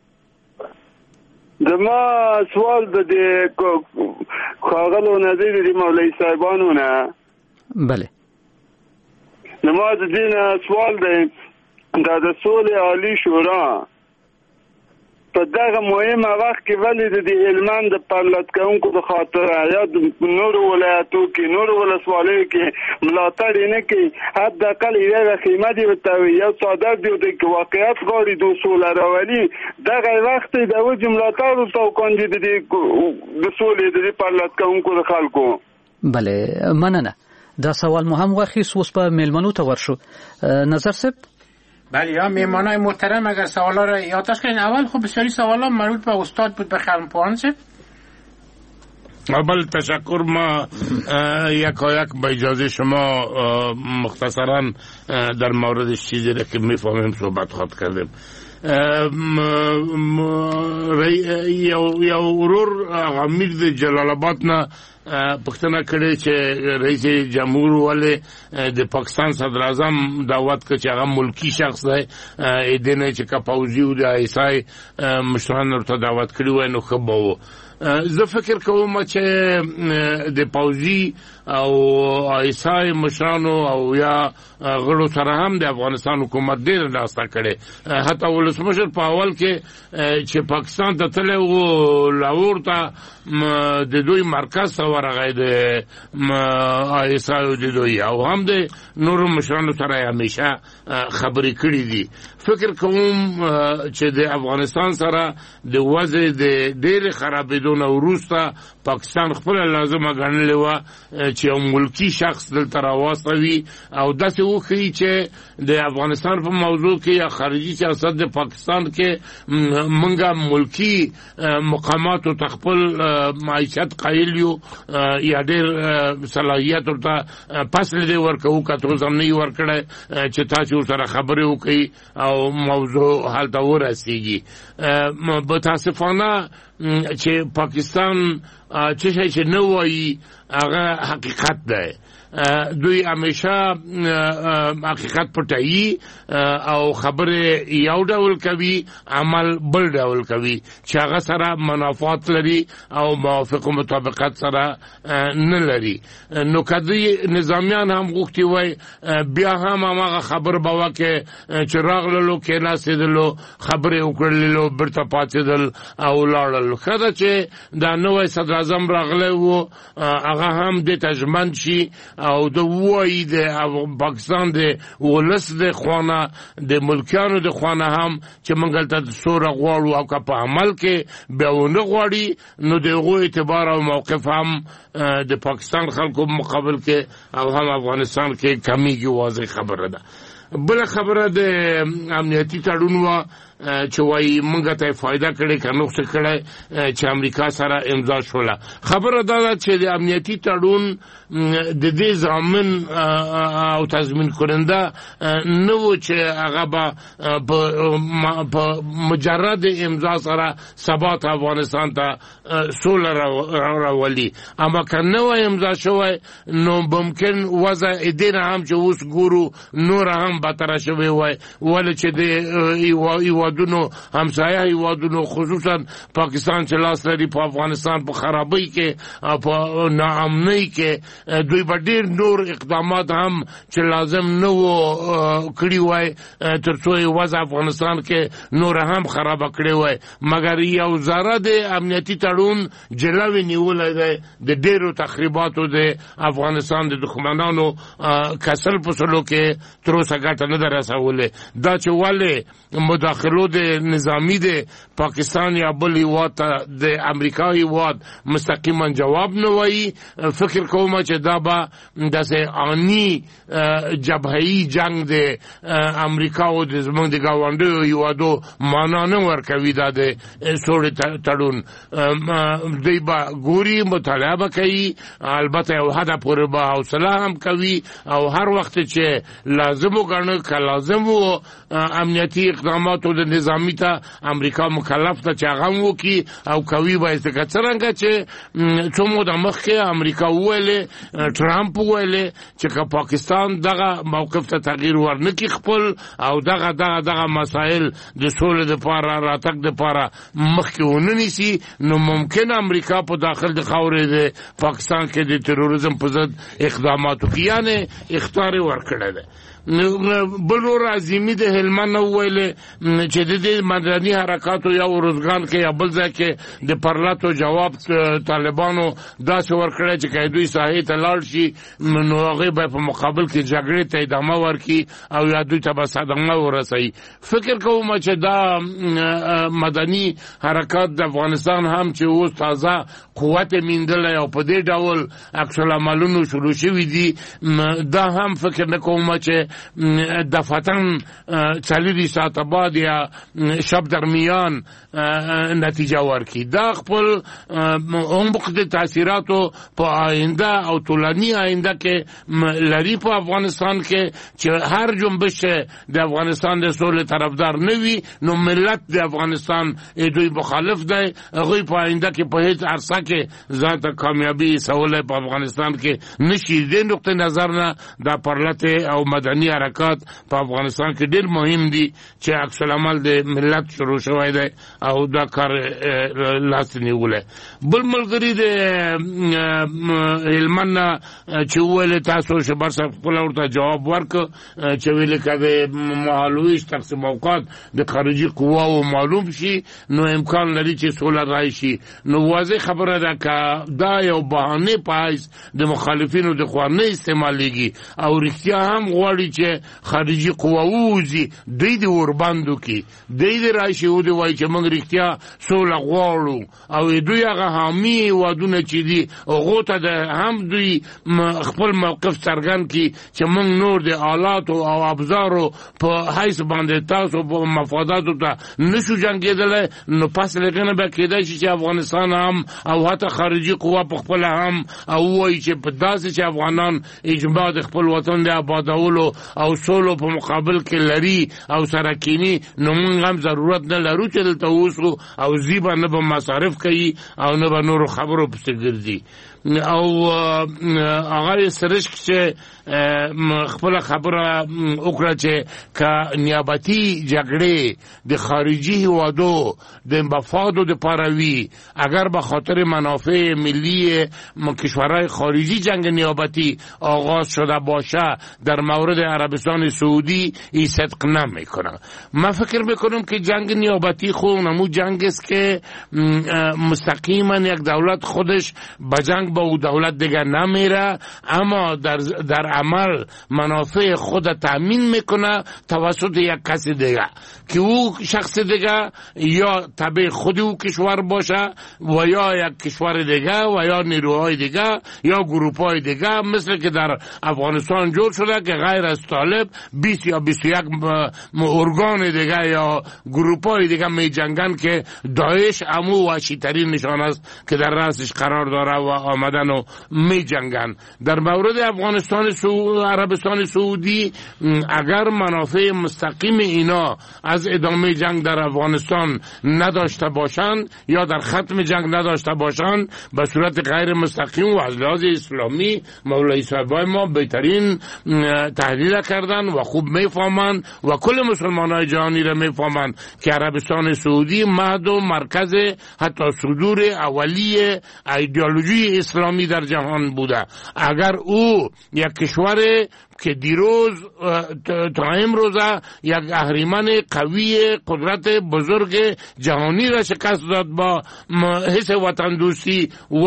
T: دما سوال د خاغلو نظیر دی مولوی صاحبانو نه.
F: بله.
T: نماز دین سوال دی دا د سولې عالی شورا په دغه مهمه وخت کې ولې د هلمند پرلط کوونکو د خاطر یا د نور ولایتو کې نور ولسوالیو کې ملاتړ نه کوي. حداقل یوه خیمه دی وتاوي یو صادر دی د واقعیت غوړي د سولې راولي دغه وخت د وځ ملاتړ او کاندید دی د سولې د پرلط کوونکو د خلکو.
F: بله مننه. دا سوال مهم واخیست اوس به ملمنو ته ورشو. نظر سب
I: بله یا میمانای محترم اگر سوالا را یادداشت کنین. اول خب بسیاری سوالا مربوط به استاد بود به خانم پوانسه.
J: اول تشکر. ما یکایک با اجازه شما مختصرا در موردش چیزی را که میفهمیم صحبت خواهد کردیم. یو ورور امیر د جلال آباد نه پښتنه کړي چې رئیس جمهور ولې د پاکستان صدر اعظم دعوت کړ چې هغه ملکی شخص دی اې دنه چې کا پوزي او د ایسای مشران ورته دعوت کړي وای نو خبرو. زه فکر کوم چې د پوزي او ایسای مشرانو او یا غړو سره هم د افغانستان حکومت ډیر لاسته کړي. حتی ولسمشر په اول کې چې پاکستان ته تللی و لاهور ته د دوی مرکز ته ورغی د ایسایو د دوی او هم د نورو مشرانو سره همیشه خبرې کړي دي. فکر کوم چې د افغانستان سره د وضع د ډېر خرابېدو نه وروسته پاکستان خپل لازمه ګڼلې وه چې یو ملکی شخص دلته راواستوي او داسې وښیي چې د افغانستان په موضوع کې یا خارجي سیاست د پاکستان کې منګه ملکی مقاماتو ته خپل معیشت قایل یو یا ډېر صلاحیت ورته پس لدې ورکوو که تر اوسه هم نه یې ورکړی چې تاسې ورسره خبرې وکړئ او موضوع هلته ورسېږي. متاسفانه چې پاکستان څه شی چې نه وایي هغه حقیقت دی. دوی همیشه حقیقت پټوي او خبرې یو ډول کوي عمل بل ډول کوي چې هغه سره منافات لري او موافق مطابقت سره نه لري. نو کدی نظامیان هم غوښتي وای بیا هم هغه خبر به وکړي چې راغللو کېناستېدلو خبرې وکړلو بیرته پاڅېدل او لاړل. ښه ده چې دا نوی صدراعظم راغلی و هغه هم دې ته ژمن شي او د وایي د پاکستان د ولس د خوانه د ملکیانو د خوانه هم چې موږ هلته سوله غواړو او که په عمل کې بیا ونه غواړي نو د هغو اعتبار او موقف هم د پاکستان خلکو مقابل کې او هم افغانستان کې کمیږي. واضح خبره ده. بله خبره د امنیتي تړون وه چې وایي موږ ته فایده کړې که نقص کړی چې امریکا سره امضا شوله. خبره دا ده چې د امنیتي تړون د دې ضامن او تضمین کننده نه و چې هغه به په مجرد امضا سره ثبات افغانستان ته سوله راولي. اما که نه وای امضا شوی نو ممکن وضع دې نه هم چې اوس ګورو نور هم بدتره شوی وای ولې چې د هیوادونو همسایه هیوادونو خصوصا پاکستان چې لاس لري په افغانستان په خرابۍ کې او په ناامنۍ کې دوی به ډېر نور اقدامات هم چې لازم نه و کړي وای تر څو وضع افغانستان کې نور هم خرابه کړې وای. مګر یو ذره د امنیتي تړون جلوې نیولی دی د ډېرو تخریباتو د افغانستان د دښمنانو کسل پسلو کې تر اوسه ګټه نه ده رسولې. دا چې ولې مداخلو د نظامی د پاکستان یا بل هیواد ته د امریکا هیواد مستقیما جواب نه وایي، فکر کوم چې دا به داسې آني جبهه‌ای جنگ د امریکا او د زموږ د ګاونډیو هیوادو معنا نه ورکوي. دا د سولې تړون دوی به ګوري، مطالعه به کوي، البته یو حده پورې به حوصله هم کوي او هر وخت چې لازم وګڼي که لازم و امنیتي اقداماتو د نظامی ته امریکا مکلف ده چې هغه هم وکړي او کوي به یې ځکه څرنګه چې څو موده مخکې امریکا وویلې، ټرمپ وویلې چې که پاکستان دغه موقف ته تغییر ورنکړي خپل او دغه دغه دغه مسایل د سولې دپاره راتګ دپاره مخکې ونه نیسي، نو ممکن امریکا په داخل د خاورې د پاکستان کې د تروریزم په ضد اقداماتو کې یعنې اختیار یې ورکړی دی. بل ور عظیمي د هلمند وویلې چې د دې مدني حرکاتو یا روزګان کې یا بل ځای کې د پرلاتو جواب طالبانو داسې ورکړی چې که دوی ساحې ته لاړ شي نو هغوی به په مقابل کې جګړې ته ادامه ورکړي او یا دوی ته به صدمه ورسوي. فکر کوم چې دا مدني حرکات د افغانستان هم چې اوس تازه قوت میندلی او په دې ډول عکس العملونو شروع شوي دي، دا هم فکر نه کوم چې دفتن څلوېښت ساعته بعد یا شب درمیان نتیجه ورکړي. دا خپل عمق د تاثیراتو په آینده او طولاني آینده کې لري په افغانستان کې چې هر جنبش د افغانستان د سولې طرفدار نه وي نو ملت د افغانستان دوی مخالف دی، هغوی په آینده کې په هیڅ عرصه کې ذات کامیابي سولی په افغانستان کې نشي. دې نقطې نظر نه دا پرلت او مدني اسلامي حرکات په افغانستان کې ډېر مهم دي چې عکس العمل د ملت شروع شوی دی او دا کار لاس نیولای. بل ملګری د هلمند چې ویل تاسو چې بر صاحب خپل ورته جواب ورک چې ویل کده مهالویش تقسیم اوقات د خارجي قواو معلوم شي نو امکان لري چې سوله راشي. نو واضح خبره ده که دا یو بهانه پایس د مخالفینو د خوا نه استعمالیږي او رښتیا هم غواړي چې خارجي قواو وځي دوی د ورباندو کې دوی د راشي او د وایي چې موږ رښتیا سوله غواړو او دوی هغه حامي وادونه چې دي هغو ته د هم دوی خپل موقف څرګند کړي چې موږ نور د آلاتو او ابزارو په حیث باندې تاسو په مفاداتو ته نشو جنګېدلی نو پس لګنه به کېدای شي چې افغانستان هم او حتی خارجي قوا په خپل هم او وایي چې په داسې چې افغانان اجماع د خپل وطن د آبادولو او سولو په مقابل کې لري او سره کینی نو موږ هم ضرورت نه لرو چې دلته اوسو او زیبا نه به مصارف کوي او نه به نورو خبرو پسې ګرځي. او هغه سرش چې خپل خبره وکړه چې که نیابتي جګړې د خارجي هیوادو د مفادو د پاروي اگر به خاطر منافع ملی کشورهای خارجی جنگ نیابتی آغاز شده باشه در مورد عربستان سعودی این صدق نمیکنه. من فکر میکنم که جنگ نیابتی خود نمو جنگ است که مستقیما یک دولت خودش به جنگ با او دولت دیگه نمیره اما در, در عمل منافع خود تامین میکنه توسط یک کسی دیگه که او شخص دیگه یا تبع خود او کشور باشه و یا یک کشور دیگه و یا نیروهای دیگه یا گروپهای دیگه مثل که در افغانستان جور شده که غیر از طالب بیست یا بیست و یک ارگان دیگه یا گروپهای دیگه می جنگن که داعش امو وحشی ترین نشان است که در رأسش قرار داره و آمدن و می جنگن. در مورد افغانستان سعود عربستان سعودی اگر منافع مستقیم اینا از ادامه جنگ در افغانستان نداشته باشند یا در ختم جنگ نداشته باشند به صورت غیر مستقیم و از لحاظ اسلامی مولای صاحبای ما بهترین تحلیل کردن و خوب میفهمند و کل مسلمانای جهانی را میفهمند که عربستان سعودی مهد و مرکز حتی صدور اولی ایدئولوژی اسلامی در جهان بوده. اگر او یک کشور که دیروز تا امروزه یک اهریمن قوی قدرت بزرگ جهانی را شکست داد با حس وطن دوستی و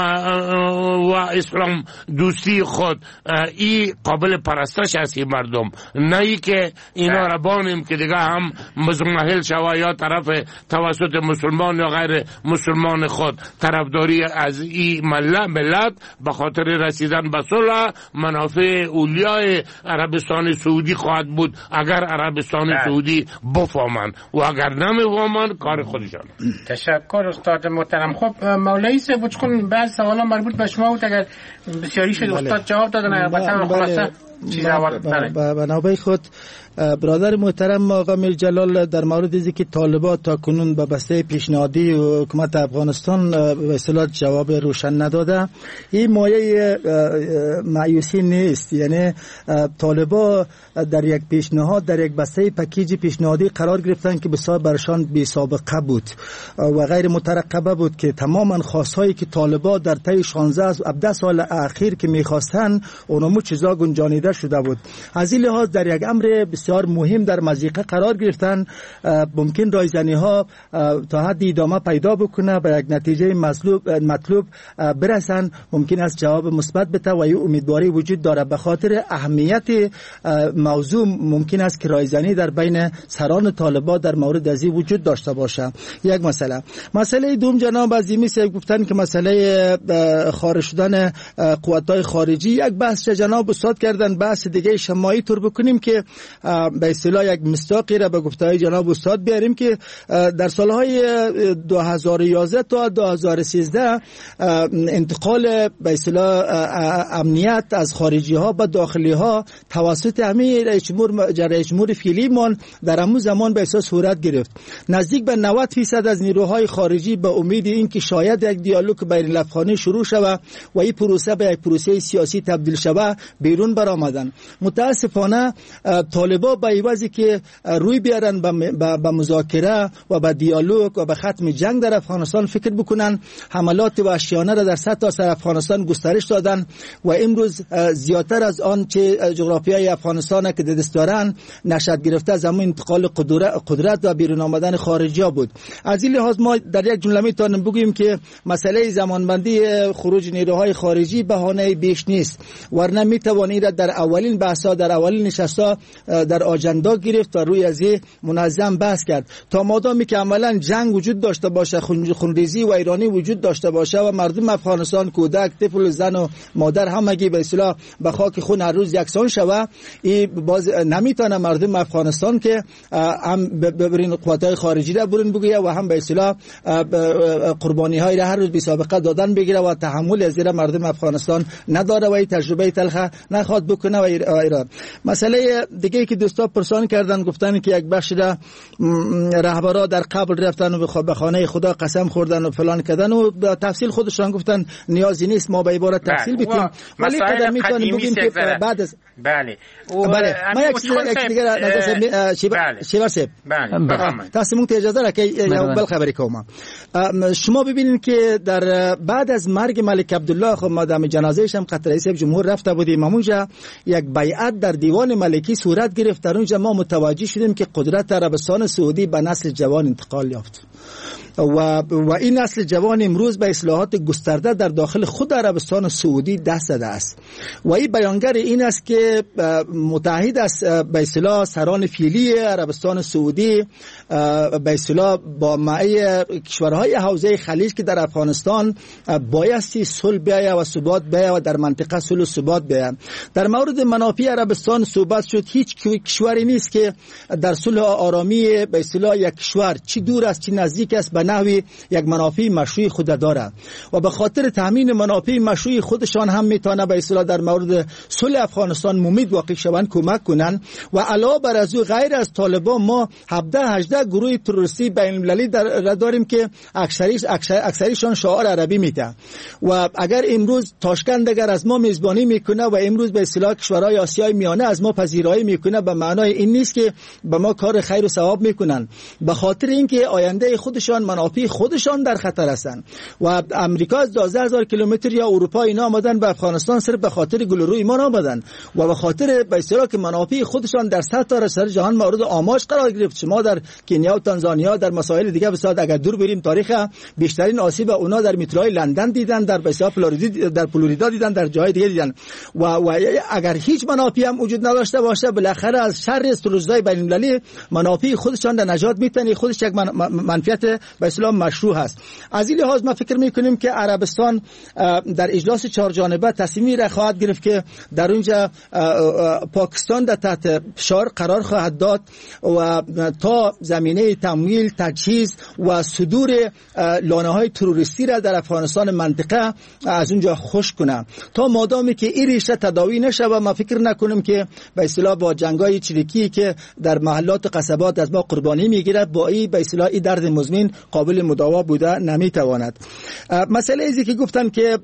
J: و اسلام دوستی خود، ای قابل پرستش است این مردم، نه ای که اینا را بانیم که دیگه هم مزمحل شوه یا طرف توسط مسلمان یا غیر مسلمان خود طرفداری از این ملت به خاطر رسیدن به صلح منافع اولیای عربستان سعودی خواهد بود اگر عربستان سعودی بفهمند و اگر نمیفهمند کار خودشان.
I: تشکر استاد محترم. خب مولوی صاحب چون بعض سوالا مربوط به شما بود اگر بسیاری شد استاد جواب دادن البته خلاصه چیز اول
L: به نوبه خود برادر محترم آقا میر جلال در مورد اینکه که طالبان تا کنون به بسته پیشنهادی حکومت افغانستان به اصطلاح جواب روشن نداده، این مایه مایوسی نیست. یعنی طالبان در یک پیشنهاد در یک بسته پکیج پیشنهادی قرار گرفتن که بسیار برشان بی سابقه بود و غیر مترقبه بود که تماما خواستهایی که طالبان در طی شانزده از هفده سال اخیر که میخواستن اونمو چیزا گنجانیده شده بود. از این لحاظ در یک امر بسیار مهم در مضیقه قرار گرفتن، ممکن رایزنی ها تا حد ادامه پیدا بکنه به یک نتیجه مطلوب مطلوب برسن، ممکن است جواب مثبت بده و این امیدواری وجود داره. به خاطر اهمیت موضوع ممکن است که رایزنی در بین سران طالبان در مورد ازی وجود داشته باشه. یک مسئله مسئله دوم جناب عظیمی صاحب گفتن که مسئله خارج شدن قوت‌های خارجی، یک بحث جناب استاد کردن، بحث دیگه شمایی طور بکنیم که به اصطلاح یک مصداقی را به گفته‌های جناب استاد بیاریم که در سالهای دو هزار و یازده تا دو هزار و سیزده انتقال به اصطلاح امنیت از خارجی ها به داخلی ها توسط همین رئیس جمهور رئیس جمهور فعلیمان در همون زمان به احساس صورت گرفت. نزدیک به نود فیصد از نیروهای خارجی به امید اینکه شاید یک دیالوگ بین الافغانی شروع شود و این پروسه به یک پروسه سیاسی تبدیل شود بیرون برآمدن. متاسفانه طالبان به عوضی که روی بیارن به مذاکره و به دیالوگ و به ختم جنگ در افغانستان فکر بکنن، حملات وحشیانه را در سطح سر افغانستان گسترش دادن و امروز زیادتر از آن چه جغرافیای افغانستان که دست دارن نشد گرفته از همون انتقال قدرت و بیرون آمدن خارجی ها بود. از این لحاظ ما در یک جمله میتونیم بگوییم که مسئله زمانبندی خروج نیروهای خارجی بهانه بیش نیست، ورنه میتوانید در اولین بحثا در اولین نشستا در آجندا گرفت و روی از منظم بحث کرد. تا مادامی که عملا جنگ وجود داشته باشه، خونریزی و ایرانی وجود داشته باشه و مردم افغانستان کودک، طفل، زن و مادر همگی به اصطلاح به خاک خون هر روز یکسان شوه، این باز نمیتونه مردم افغانستان که هم ببرین قوت‌های خارجی را برون بگیره و هم به اصطلاح قربانی های را هر روز بی سابقه دادن بگیره و تحمل از این مردم افغانستان نداره و این تجربه تلخ نخواد بکنه و ایران. مسئله دیگه که دوستا پرسان کردن گفتن که یک بخش را رهبرا در قبل رفتن و به خانه خدا قسم خوردن و فلان کردن و به تفصیل خودشان گفتن نیازی نیست ما به عبارت تفصیل بکنیم، ولی قدر میتونیم بگیم که بعد از
I: بله
L: بله ما یک چیز دیگه نظر شیبر سیب تصمیم ته اجازه را که یا بل خبری کوم. شما ببینید که در بعد از مرگ ملک عبدالله خب مادام جنازه‌اش هم قطر رئیس جمهور رفته بودیم، اونجا یک بیعت در دیوان ملکی صورت گرفت. در اونجا ما متوجه شدیم که قدرت عربستان سعودی به نسل جوان انتقال یافت و و این نسل جوان امروز به اصلاحات گسترده در داخل خود عربستان سعودی دست داده است و این بیانگر این است که متحد است به اصطلاح سران فعلی عربستان سعودی به اصطلاح با معی کشورهای حوزه خلیج که در افغانستان بایستی صلح بیاید و ثبات بیاید و در منطقه صلح و ثبات بیاید. در مورد منافع عربستان صحبت شد. هیچ کشوری نیست که در صلح و آرامی به اصطلاح یک کشور چی دور است چی نزدیک است به نحوی یک منافع مشروع خود دارد و به خاطر تامین منافع مشروع خودشان هم میتونه به اصطلاح در مورد صلح افغانستان ممید واقع شوند کمک کنند و علاوه بر از او غیر از طالبان ما هفده هجده گروه تروریستی بین المللی در داریم که اکثریش اکثریشان شعار عربی میده و اگر امروز تاشکند اگر از ما میزبانی میکنه و امروز به اصطلاح کشورهای آسیای میانه از ما پذیرایی میکنه به معنای این نیست که به ما کار خیر و ثواب میکنن، به خاطر اینکه آینده خودشان منافع خودشان در خطر هستند و امریکا از دوازده هزار کیلومتر یا اروپا اینا آمدن به افغانستان صرف به خاطر گل و روی ایمان آمدن و به خاطر به اصطلاح که منافع خودشان در سطح سر جهان مورد آماج قرار گرفت. شما در کنیا و تانزانیا در مسائل دیگه بسیار اگر دور بریم تاریخ بیشترین آسیب اونا در متروهای لندن دیدن، در بسیار فلوریدا در فلوریدا دیدن، در جای دیگه دیدن و, و اگر هیچ منافعی هم وجود نداشته باشه بالاخره از شر استرالزای بین المللی منافع خودشان در نجات میتونی خودش یک من منفعت به اصطلاح مشروع هست. از این لحاظ ما فکر میکنیم که عربستان در اجلاس چهار جانبه تصمیمی را خواهد گرفت که در اونجا پاکستان در تحت فشار قرار خواهد داد و تا زمینه تمویل، تجهیز و صدور لانه‌های تروریستی را در افغانستان منطقه از اونجا خشک کنه. تا مادامی که این ریشه تداوی نشه و ما فکر نکنیم که به اصطلاح با جنگای چریکی که در محلات و قصبات از ما قربانی میگیره با این به اصطلاح این درد مزمن قابل مداوا بوده نمیتواند. مسئله ازی که گفتن که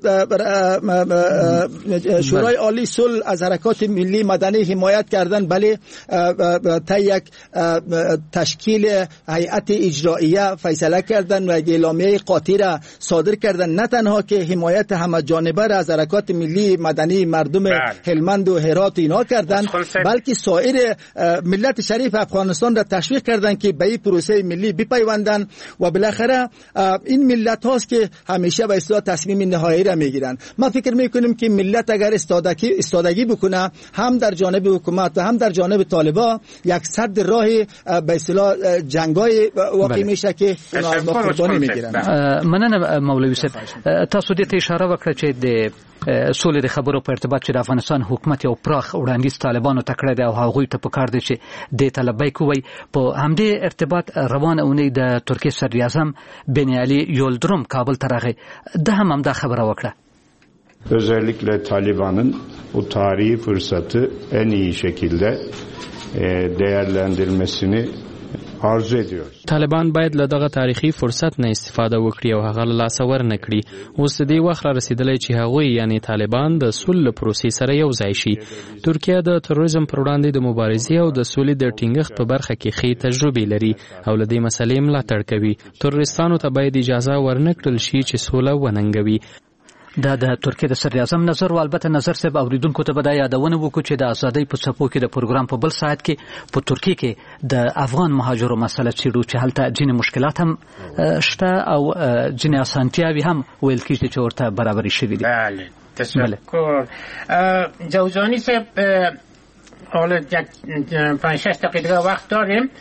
L: شورای عالی صلح از حرکات ملی مدنی حمایت کردن، بله تا یک تشکیل هیئت اجراییه فیصله کردن و اعلامیه قاطع را صادر کردن، نه تنها که حمایت همه جانبه را از حرکات ملی مدنی مردم هلمند و هرات اینا کردن، بلکه سایر ملت شریف افغانستان را تشویق کردن که به این پروسه ملی بپیوندن میکنن و بالاخره این ملت هاست که همیشه به اصطلاح تصمیم نهایی را میگیرن. ما فکر میکنیم که ملت اگر استادگی استادگی بکنه هم در جانب حکومت و هم در جانب طالبا یک صد راه به اصطلاح جنگای واقع میشه که اونا از قربانی میگیرن.
F: مننه مولوی صاحب، تاسو دې ته اشاره وکړه چې د سولې د خبرو په ارتباط چې د افغانستان حکومت یو پراخ وړاندیز طالبانو ته کړی دی او هغوی ته پکار دی چې دې ته لبیک ووایي. په همدې ارتباط روانه اونۍ د ترکیې صدر اعظم بن علی یولدروم کابل ته راغی، ده هم همدا خبره وکړه.
U: Özellikle Taliban'ın bu tarihi fırsatı en iyi şekilde değerlendirmesini arzu ediyoruz.
V: طالبان باید له دغه تاریخي فرصت نه استفاده وکړي او هغه له لاسه ورنه کړي. اوس د دې وخت را رسیدلی چې هغوی یعنی طالبان د سولې پروسې سره یو ځای شي. ترکیه د تروریزم پر وړاندې د مبارزې او د سولې د ټینګښت په برخه کې ښې تجربې لري او له دې مسلې ملاتړ کوي. تروریستانو ته باید اجازه ورنه کړل شي چې سوله وننګوي.
F: دا د ترکیې د صدر اعظم نظر و. البته نظر صاحب اوریدونکو ته به دا یادونه وکړو چې د ازادۍ په څپو کې د پروګرام په بل ساعت کې په ترکیې کې د افغان مهاجرو مسله څیړو چې هلته ځینې مشکلات هم شته او ځینې اسانتیاوې هم ویل کېږي چې ورته برابرې شوي دي.
I: بله تشکر. جوزانی صاحب حالا یک پنج شش دقیقه وقت داریم.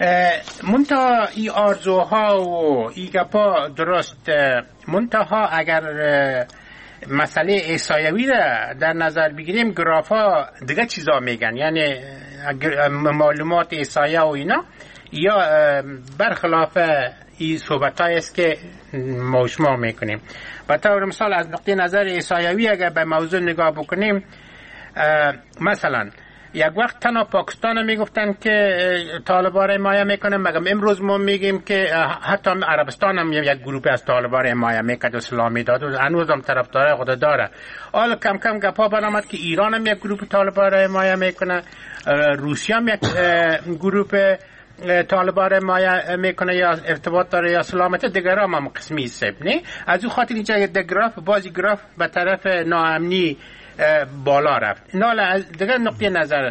I: منتها این آرزوها و این گپا درست، منتها اگر مسئله احصایوی را در نظر بگیریم گرافا دیگه چیزا میگن، یعنی معلومات احصایه و اینا یا برخلاف این صحبتایی است که ما شما میکنیم. به طور مثال از نقطه نظر احصایوی اگر به موضوع نگاه بکنیم، مثلا یک وقت تنها پاکستان میگفتن که طالبان حمایت میکنه، مگم امروز ما میگیم که حتی عربستان هم یک گروه از طالبان حمایت میکنه، اسلامی داد و هنوز هم طرفدار خود داره. حالا کم کم گپا برآمد که ایران هم یک گروه طالبان حمایت میکنه، روسیه هم یک گروه طالبان حمایت میکنه یا ارتباط داره یا سلامت، دیگران هم قسمی سب نه. از اون خاطر اینجا گراف بازی گراف به طرف ناامنی بالا رفت. نال از دیگر نقطه نظر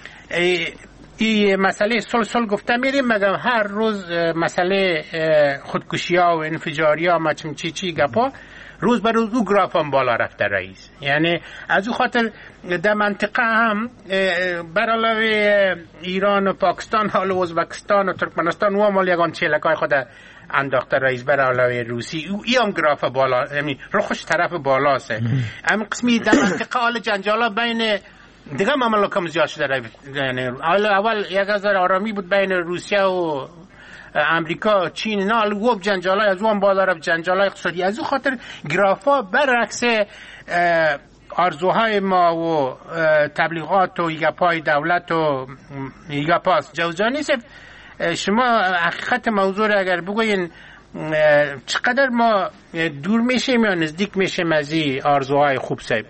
I: این مسئله سل سل گفته میریم، مگر هر روز مسئله خودکشی ها و انفجاری ها مچم چی چی گپا روز بر روز او گراف هم بالا رفته رئیس. یعنی از او خاطر در منطقه هم بر علاوه ایران و پاکستان، حال ازبکستان و ترکمنستان و هم یگان چیلکای خود انداخته رئیس بر علاوه روسی، او ای هم گراف بالا، یعنی رخش طرف بالاسته. هم قسمی در منطقه حال جنجالا بین دیگه مملکت هم زیاد شده. یعنی اول یک هزار آرامی بود بین روسیه و امریکا، چین، نه الان جنجالای از اون بالا رفت، جنجالای اقتصادی. از اون خاطر گرافا برعکس آرزوهای ما و تبلیغات و ایگاپای دولت و ایگاپاس. جوزانی صاحب شما حقیقت موضوع را اگر بگوین چقدر ما دور میشیم یا نزدیک میشیم از این آرزوهای خوب صاحب؟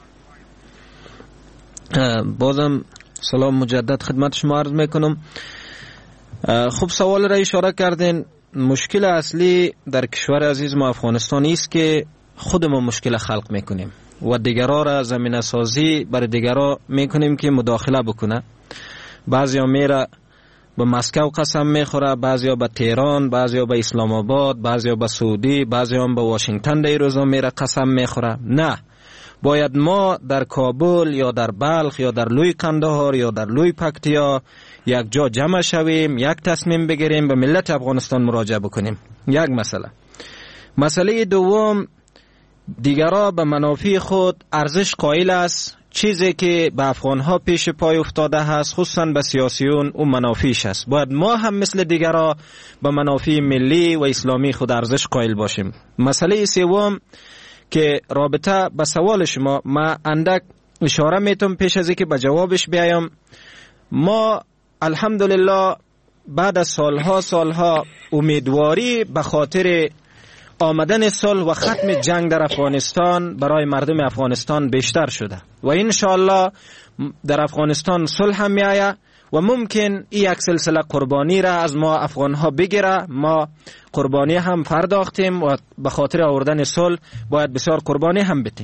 M: بازم سلام مجدد خدمت شما عرض میکنم. خوب سوال را اشاره کردین. مشکل اصلی در کشور عزیز ما افغانستان است که خود ما مشکل خلق میکنیم و دیگرها را زمینه سازی برای دیگرها میکنیم که مداخله بکنه. بعضیا میره به مسکو قسم میخوره، بعضیا به تهران، بعضیا به اسلام آباد، بعضیا به سعودی، بعضیا به واشنگتن در روزا میره قسم میخوره. نه، باید ما در کابل یا در بلخ یا در لوی قندهار یا در لوی پکتیا یک جا جمع شویم، یک تصمیم بگیریم، به ملت افغانستان مراجعه بکنیم. یک مسئله. مسئله دوم، دیگرها به منافع خود ارزش قائل است. چیزی که به افغانها پیش پای افتاده است، خصوصا به سیاسیون، اون منافعش است. باید ما هم مثل دیگرها به منافع ملی و اسلامی خود ارزش قائل باشیم. مسئله سوم که رابطه به سوال شما ما اندک اشاره میتونم پیش از اینکه به جوابش بیایم. ما الحمدلله بعد از سالها سالها امیدواری به خاطر آمدن صلح و ختم جنگ در افغانستان برای مردم افغانستان بیشتر شده و انشاءالله در افغانستان صلح هم میآید و ممکن این یک سلسله قربانی را از ما افغان ها بگیره. ما قربانی هم پرداختیم و به خاطر آوردن صلح باید بسیار قربانی هم بدیم.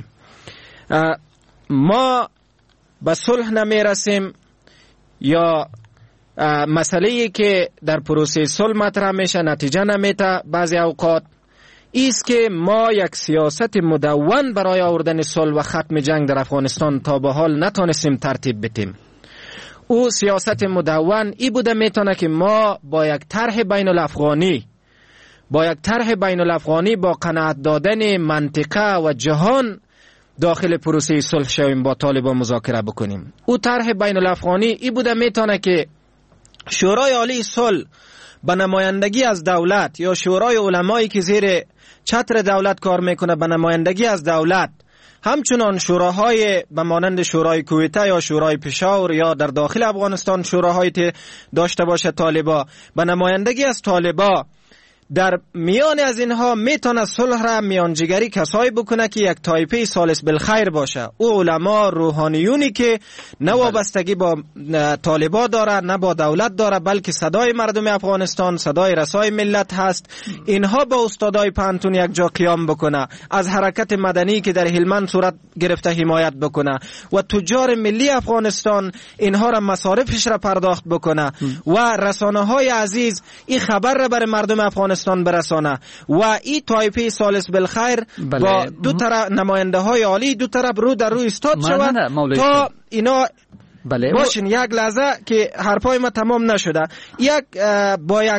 M: ما به صلح نمی رسیم یا مسئله که در پروسه صلح مطرح میشه نتیجه نمیده بعضی اوقات ایست که ما یک سیاست مدون برای آوردن صلح و ختم جنگ در افغانستان تا به حال نتونستیم ترتیب بدیم. او سیاست مدون ای بوده میتونه که ما با یک طرح بین الافغانی با یک طرح بین الافغانی با قناعت دادن منطقه و جهان داخل پروسه صلح شویم با طالبان مذاکره بکنیم. او طرح بین الافغانی ای بوده میتونه که شورای عالی صلح به نمایندگی از دولت یا شورای علمایی که زیر چتر دولت کار میکنه به نمایندگی از دولت، همچنان شوراهای به مانند شورای کویته یا شورای پشاور یا در داخل افغانستان شوراهایی داشته باشه طالبا به نمایندگی از طالبا، در میان از اینها میتونه صلح را میانجیگری کسایی بکنه که یک طایفه سالس بالخیر باشه. او علما روحانیونی که نه وابستگی با طالبا داره نه با دولت داره بلکه صدای مردم افغانستان، صدای رسای ملت هست، اینها با استادای پانتون یک جا قیام بکنه، از حرکت مدنی که در هلمند صورت گرفته حمایت بکنه و تجار ملی افغانستان اینها را مصارفش را پرداخت بکنه و رسانه های عزیز این خبر را بر مردم افغانستان برسانه و این طایفه سالس بالخیر
F: بله.
M: با دو طرف نماینده های عالی دو طرف رو در روی استاد شود تا اینا
F: بله.
M: باشین. یک لحظه که حرفای ما تمام نشده، یک با یک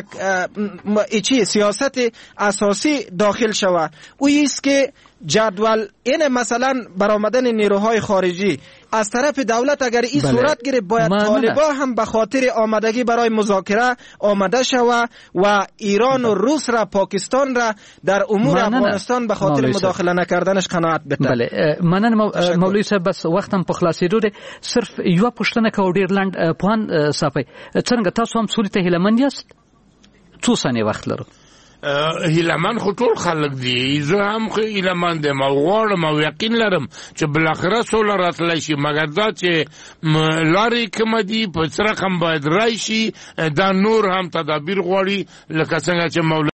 M: ایچی سیاست اساسی داخل شود، او ایست که جدول این مثلا برآمدن نیروهای خارجی از طرف دولت اگر این بله. صورت گیره باید طالبا هم به خاطر آمدگی برای مذاکره آمده شود و ایران و روس را پاکستان را در امور افغانستان به خاطر مداخله نکردنش قناعت بده.
F: بله مننه مولوی صاحب، بس وختم په خلاصېدو دی، صرف یو پوښتنه کو ډیر لنډ پوهان صافي څنګه تاسو هم سولې ته هیلهمند یاست؟ څو ثانیې وخت لرو؟
J: هیلهمند خو ټول خلک دي، زه هم خو هیلهمند یم او غواړم او یقین لرم چې بالاخره سوله راتلی شي، مګر دا چې لارې کومه دي په څه رقم باید راشي دا نور هم تدابیر غواړي، لکه څنګه چې